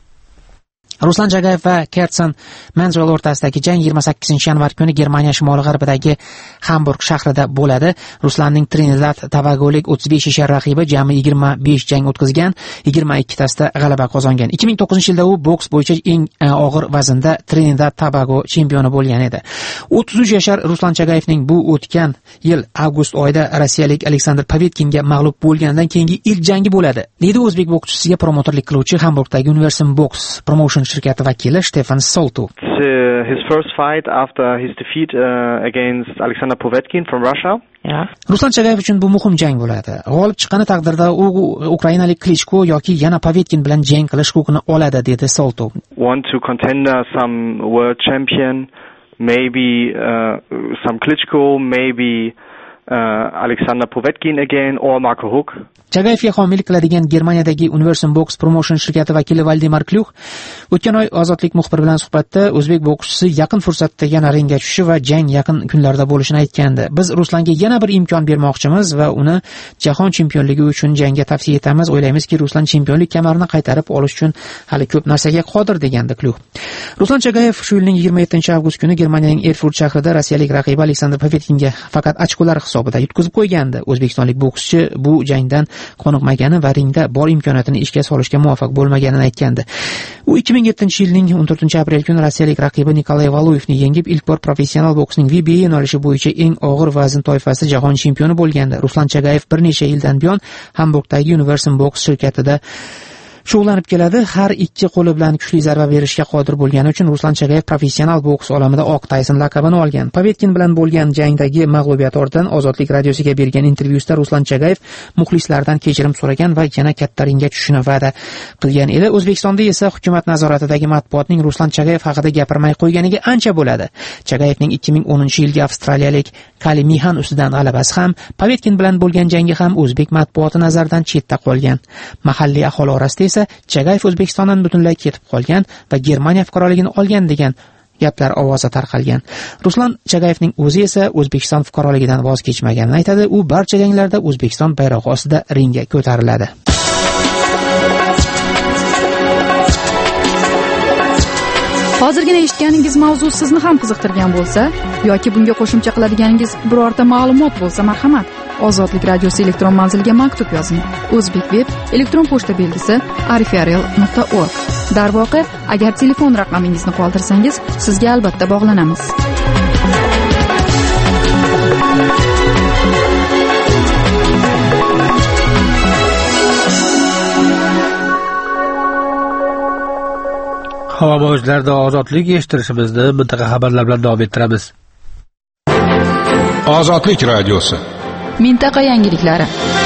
Ruslan Chagayev va Kertson Manswell o'rtasidagi jang yigirma sakkizinchi yanvar kuni Germaniya shimoli-g'arbidagi Hamburg shahrida bo'ladi. Ruslanning Trinidad Tobagolik o'ttiz besh yashar raqibi jami yigirma besh jang o'tkazgan, yigirma ikkitasida g'alaba qozongan. ikki ming to'qqizinchi yilda u boks bo'yicha eng og'ir vaznda Trinidad Tobago chempioni bo'lgan edi. o'ttiz uch yashar Ruslan Chagayevning bu o'tgan yil avgust oyida rossiyalik Aleksandr Povetkinga mag'lub bo'lgandan keyingi ilk jangi bo'ladi, deydi o'zbek bokschisiga promotorlik qiluvchi Hamburgdagi Universal Box Promotion shirkati vakili Stefan Soltu. It's uh, his first fight after his defeat uh, against Alexander Povetkin from Russia. Yeah. Ruslan Chagayev uchun bu muhim jang bo'ladi. G'olib chiqqani taqdirda u ukrainalik Klichko yoki yana Povetkin bilan jang qilish huquqini oladi, dedi Soltu. Want to contender some world champion, maybe uh, some Klitschko, maybe uh, Alexander Povetkin again or Marco Huck. Chagayevga homiylik qiladigan Germaniyadagi Universal Box Promotion shirkati vakili Valdemar Klyux o'tgan oy Ozodlik muxbiri bilan suhbatda o'zbek bokschisi yaqin fursatda yana ringga tushishi va jang yaqin kunlarda bo'lishini aytgandi. Biz Ruslanga yana bir imkon bermoqchimiz va uni jahon chempionligi uchun jangga tavsiya etamiz. O'ylaymizki, Ruslan chempionlik kamarini qaytarib olish uchun hali ko'p narsaga qodir, degandi Klyux. Ruslan Chagayev shu yilning yigirma yettinchi avgust kuni Germaniyaning Erfurt shahrida rossiyalik raqibi Aleksandr Povetkinga faqat ochkolar hisobida yutqazib qo'ygandi. O'zbekistonlik bokschi bu jangdan qoniqmagani va ringda bor imkoniyatini ishga solishga muvaffaq bo'lmaganini aytgandi. U ikki ming yettinchi yilning o'n to'rtinchi aprel kuni rossiyalik raqibi Nikolay Valuyevni yengib, ilk bor professional boksning V B I yo'nalishi bo'yicha eng og'ir vazn toifasida jahon chempioni bo'lgandi. Ruslan Chagayev bir necha yildan buyon Hamburgdagi Universal Box shirkatida shug'ullanib keladi. Har ikki qo'li bilan kuchli zarba berishga qodir bo'lgani uchun Ruslan Chagayev professional boks olamida Oq Tayson laqabini olgan. Povetkin bilan bo'lgan jangdagi mag'lubiyat ortidan Ozodlik radiosiga bergan intervyusida Ruslan Chagayev muxlislardan kechirim so'ragan va yana katta ringga tushishni va'da qilgan edi. O'zbekistonda esa hukumat nazoratidagi matbuotning Ruslan Chagayev haqida gapirmay qo'yganiga ancha bo'ladi. Chagayevning ikki ming o'ninchi yilgi avstraliyalik Kali Mihan ustidan g'alabasi ham, Povetkin bilan bo'lgan jangi ham o'zbek matbuoti nazaridan chetda qolgan. Mahalliy aholi orasida esa Chagayev O'zbekistondan butunlay ketib qolgan va Germaniya fuqaroligini olgan degan gaplar ovozi tarqalgan. Ruslan Chagayevning o'zi esa O'zbekiston fuqaroligidan voz kechmaganini aytadi. U barcha janglarda O'zbekiston bayrog'i ostida ringga ko'tariladi. Hozirgina eshitganingiz mavzu sizni ham qiziqtirgan bo'lsa yoki bunga qo'shimcha qiladiganingiz birorta ma'lumot bo'lsa, marhamat, Ozodlik radiosi elektron manziliga maktub yozing. O'zbek web elektron pochta belgisi arifiarel nuqta org. Darvoqe, agar telefon raqamingizni qoldirsangiz, sizga albatta bog'lanamiz. Havo mavjlarida ozodlik eshittirishimizni mintaqa xabarlar bilan davom ettiramiz. Ozodlik radiosi. Mintaqa yangiliklari.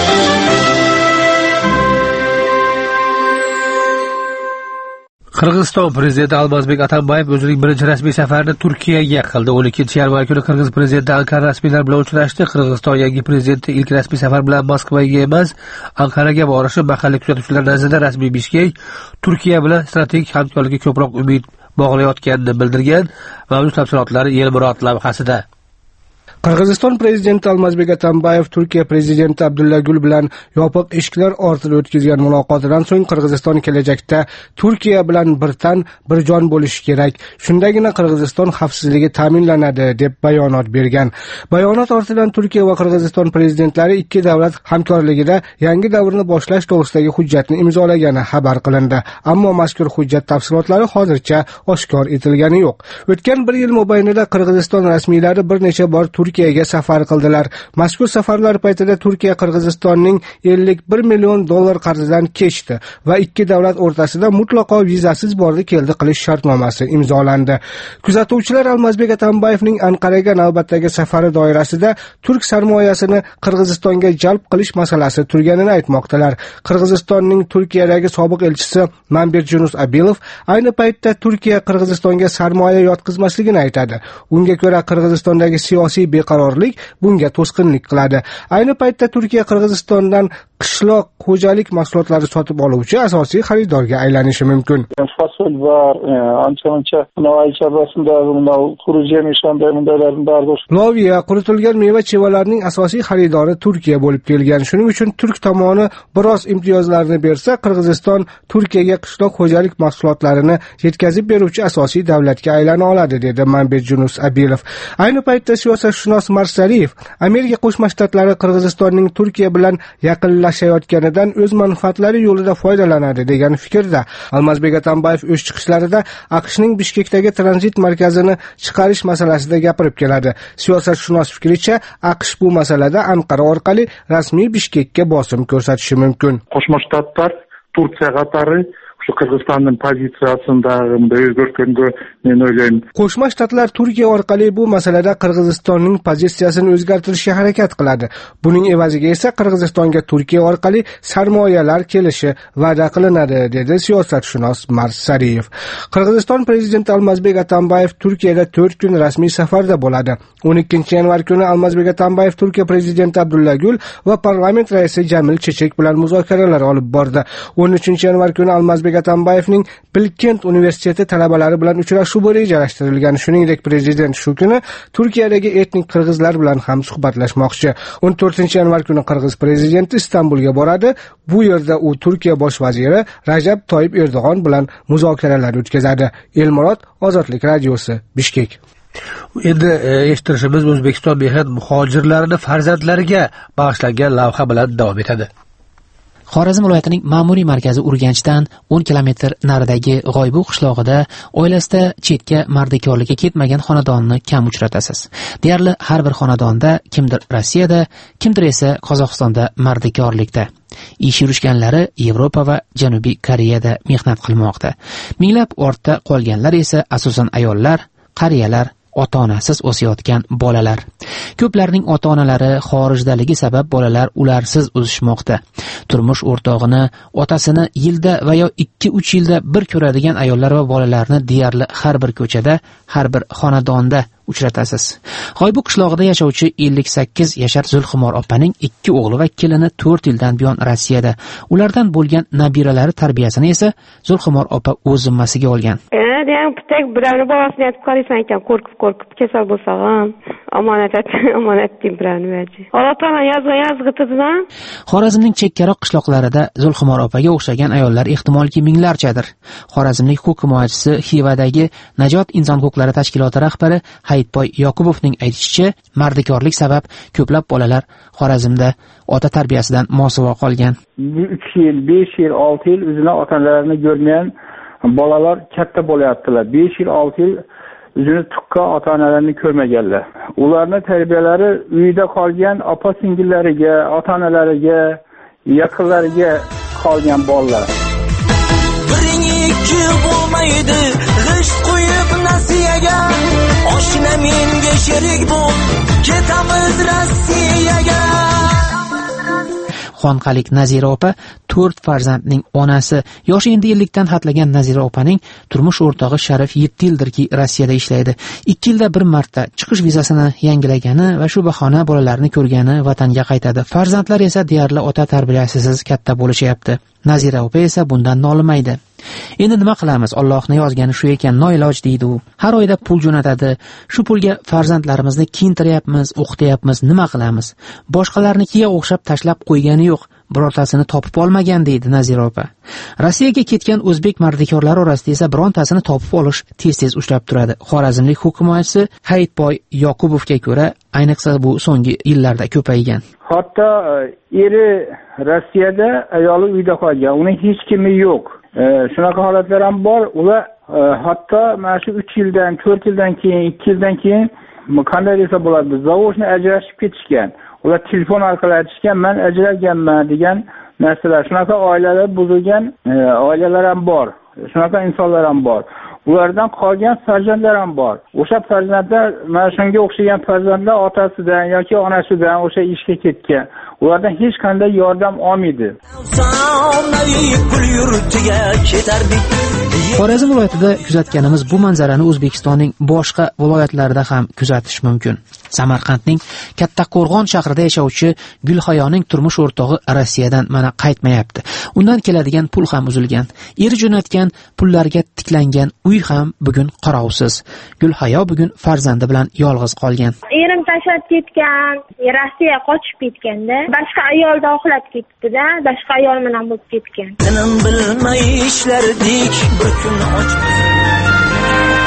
Qirg'iziston prezidenti Almazbek Atambayev o'zining birinchi rasmiy safarini Turkiyaga qildi. o'n ikkinchi yanvar kuni Qirg'iz prezidenti Ankara rasmiylar bilan uchrashdi. Qirg'iziston yangi prezidenti ilk rasmiy safar bilan Moskvaga emas, Ankaraga borishi mahalliy kuzatuvchilar nazarida rasmiy Bishkek Turkiya bilan strategik hamkorlikka ko'proq umid bog'layotganini bildirgan. Mavjud tafsilotlari Yelmurod lavhasida. Qirg'iziston prezidenti Almazbek Atambayev Turkiya prezidenti Abdulla Gul bilan yopiq eshiklar ortida o'tkazgan muloqotidan so'ng Qirg'iziston kelajakda Turkiya bilan bir tan, bir jon bo'lishi kerak. Shundagina Qirg'iziston xavfsizligi ta'minlanadi deb bayonot bergan. Bayonot ortidan Turkiya va Qirg'iziston prezidentlari ikki davlat hamkorligida yangi davrni boshlash to'g'risidagi hujjatni imzolagani xabar qilindi. Ammo mazkur hujjat tafsilotlari hozircha oshkor etilgani yo'q. O'tgan bir yil mobaynida Qirg'iziston rasmiylari bir necha bor Turkiya Turkiyaga safar qildilar. Mazkur safarlar paytida Turkiya Qirg'izistonning ellik bir million dollar qarzidan kechdi va ikki davlat o'rtasida mutlaqo vizasiz bordi keldi qilish shartnomasi imzolandi. Kuzatuvchilar Almazbek Atambayevning Anqaraga navbatdagi safari doirasida turk sarmoyasini Qirg'izistonga jalb qilish masalasi turganini aytmoqdalar. Qirg'izistonning Turkiyadagi sobiq elchisi Mambetjunus Abilov ayni paytda Turkiya Qirg'izistonga sarmoya yotqizmasligini aytadi. Unga ko'ra Qirg'izistondagi siyosiy beqarorlik bunga to'sqinlik qiladi. Ayni paytda Turkiya Qirg'izistondan qishloq xo'jalik mahsulotlari sotib oluvchi asosiy xaridorga aylanishi mumkin. Fasol bor, ancha-muncha Navoiy chorrasidagi bunday quruq yemish qanday bundaylarni bor. Loviya quritilgan meva-chevalarning asosiy xaridori Turkiya bo'lib kelgan. Shuning uchun turk tomoni biroz imtiyozlarni bersa, Qirg'iziston Turkiyaga qishloq xo'jalik mahsulotlarini yetkazib beruvchi asosiy davlatga aylana oladi, dedi Mambetjunus Abilov. Ayni paytda siyosatshunos Marsaliyev Amerika Qo'shma Shtatlari Qirg'izistonning Turkiya bilan yaqinlashayotganidan o'z manfaatlari yo'lida foydalanadi degan fikrda. Almazbek Atambayev o'z chiqishlarida AQShning Bishkekdagi tranzit markazini chiqarish masalasida gapirib keladi. Siyosatshunos fikricha, AQSh bu masalada Anqara orqali rasmiy Bishkekka bosim ko'rsatishi mumkin. Qo'shma Shtatlar Turkiya qatori shu Qirg'izistonning pozitsiyasida o'zgartirishga men o'ylayman. Qo'shma Shtatlar Turkiya orqali bu masalada Qirg'izistonning pozitsiyasini o'zgartirishga harakat qiladi. Buning evaziga esa Qirg'izistonga Turkiya orqali sarmoyalar kelishi va'da qilinadi, dedi siyosatshunos Marsaliyev. Qirg'iziston prezidenti Almazbek Atambayev Turkiyada to'rt kun rasmiy safarda bo'ladi. o'n ikkinchi yanvar kuni Almazbek Atambayev Turkiya prezidenti Abdulla Gül va parlament raisi Jamil Chechek bilan muzokaralar olib bordi. o'n uchinchi yanvar kuni Almazbek Atambayevning Bilkent universiteti talabalari bilan uchrashuv rejalashtirilgan. Shuningdek, prezident shu kuni Turkiyadagi etnik qirg'izlar bilan ham suhbatlashmoqchi. o'n to'rtinchi yanvar kuni Qirg'iz prezidenti Istanbulga boradi. Bu yerda u Turkiya bosh vaziri Rajab Toyib Erdo'g'on bilan muzokaralar o'tkazadi. Elmurod, Ozodlik radiosi, Bishkek. Endi eshittirishimiz O'zbekiston mehnat muhojirlarini farzandlariga bag'ishlangan lavha bilan davom etadi. Xorazm viloyatining ma'muriy markazi Urganchdan o'n kilometr naridagi G'oybu qishlog'ida oilasida chetga mardikorlikka ketmagan xonadonni kam uchratasiz. Deyarli har bir xonadonda kimdir Rossiyada, kimdir esa Qozog'istonda mardikorlikda. Ish yurishganlari Yevropa va Janubiy Koreyada mehnat qilmoqda. Minglab ortda qolganlar esa asosan ayollar, qariyalar, ota-onasiz o'sayotgan bolalar. Ko'plarning ota-onalari xorijdaligi sabab bolalar ularsiz o'sishmoqda. Turmush o'rtog'ini, otasini yilda va yo ikki uch yilda bir ko'radigan ayollar va bolalarni deyarli har bir ko'chada, har bir xonadonda uchratasiz. G'oybu qishlog'ida yashovchi ellik sakkiz yashar Zulxumor opaning ikki o'g'li va kelini to'rt yildan buyon Rossiyada. Ulardan bo'lgan nabiralari tarbiyasini esa Zulxumor opa o'z zimmasiga olgan. Tek birini bolasini aytib qaraysan ekan, qo'rqib-qo'rqib kasal bo'lsa ham omonat omonat deb birini berdi. Alloh taolo yozgan yazg'itidan. Xorazmning chekkaroq qishloqlarida Zulxumor opaga o'xshagan ayollar ehtimolki minglarchadir. Xorazmlik huquq himoyachisi Xivadagi Najot inson huquqlari tashkiloti rahbari Hayitboy Yoqubovning aytishicha, mardikorlik sabab ko'plab bolalar Xorazmda ota tarbiyasidan mosuvo qolgan. uch yil, besh yil, olti yil o'zini ota-onalarini ko'rmagan bolalar katta bo'layaptilar. besh yil, olti yil o'zini tuqqan ota-onalarini ko'rmaganlar. Ularning tarbiyalari uyda qolgan opa-singillariga, ota-onalariga, yaqinlariga qolgan bolalar. Biring ikki bo'lmaydi, g'isht qo'yib nasiyaga, oshna menga sherik bo'l, ketamiz Rossiyaga. Xonqalik Nazira opa to'rt farzandning onasi. Yoshi endi ellikdan hatlagan Nazira opaning turmush o'rtog'i Sharif yetti yildirki Rossiyada ishlaydi. ikki yilda bir marta chiqish vizasini yangilagani va shu bahona bolalarini ko'rgani vatanga qaytadi. Farzandlar esa deyarli ota tarbiyasisiz katta bo'lishyapti. Nazira opa esa bundan nolimaydi. Endi nima qilamiz? Allohning yozgani shu ekan, noiloj deydi u. Har oyda pul jo'natadi. Shu pulga farzandlarimizni kiyintiryapmiz, o'qityapmiz, nima qilamiz? Boshqalarnikiga o'xshab tashlab qo'ygani yo'q. Birortasini topib olmagan deydi Nazira opa. Rossiyaga ketgan o'zbek mardikorlari orasida esa birontasini topib olish tez-tez ushlab turadi. Xorazmlik huquq himoyachisi Hayitboy Yoqubovga ko'ra, ayniqsa bu so'nggi yillarda ko'paygan. Hatto eri Rossiyada, ayoli uyda qolgan. Uning hech kimi yo'q. Shunaqa holatlar ham bor. Ular hatto mana shu uch yildan, to'rt yildan keyin, ikki yildan keyin qanday desa bo'ladi, zavodni ajrashib ketishgan. Ular telefon orqali aytishgan, men ajralganman degan narsalar. Shunaqa oilalar buzilgan oilalar ham bor. Shunaqa insonlar ham bor. Ulardan qolgan farzandlar ham bor. O'sha farzandlar mana shunga o'xshagan farzandlar otasidan yoki onasidan o'sha ishga ketgan. Ulardan hech qanday yordam olmaydi. Xorazm viloyatida kuzatganimiz bu manzarani O'zbekistonning boshqa viloyatlarida ham kuzatish mumkin. Samarqandning Kattaqo'rg'on shahrida yashovchi Gulhayoning turmush o'rtog'i Rossiyadan mana qaytmayapti. Undan keladigan pul ham uzilgan. Eri jo'natgan pullarga tiklangan uy ham bugun qarovsiz. Gulhayo bugun farzandi bilan yolg'iz qolgan. Erim tashlab ketgan, Rossiyaga qochib ketganda, boshqa ayolni oxlab ketdi-da, boshqa ayol bilan bo'lib ketgan. Tinim bilmay ishlardik bir kun och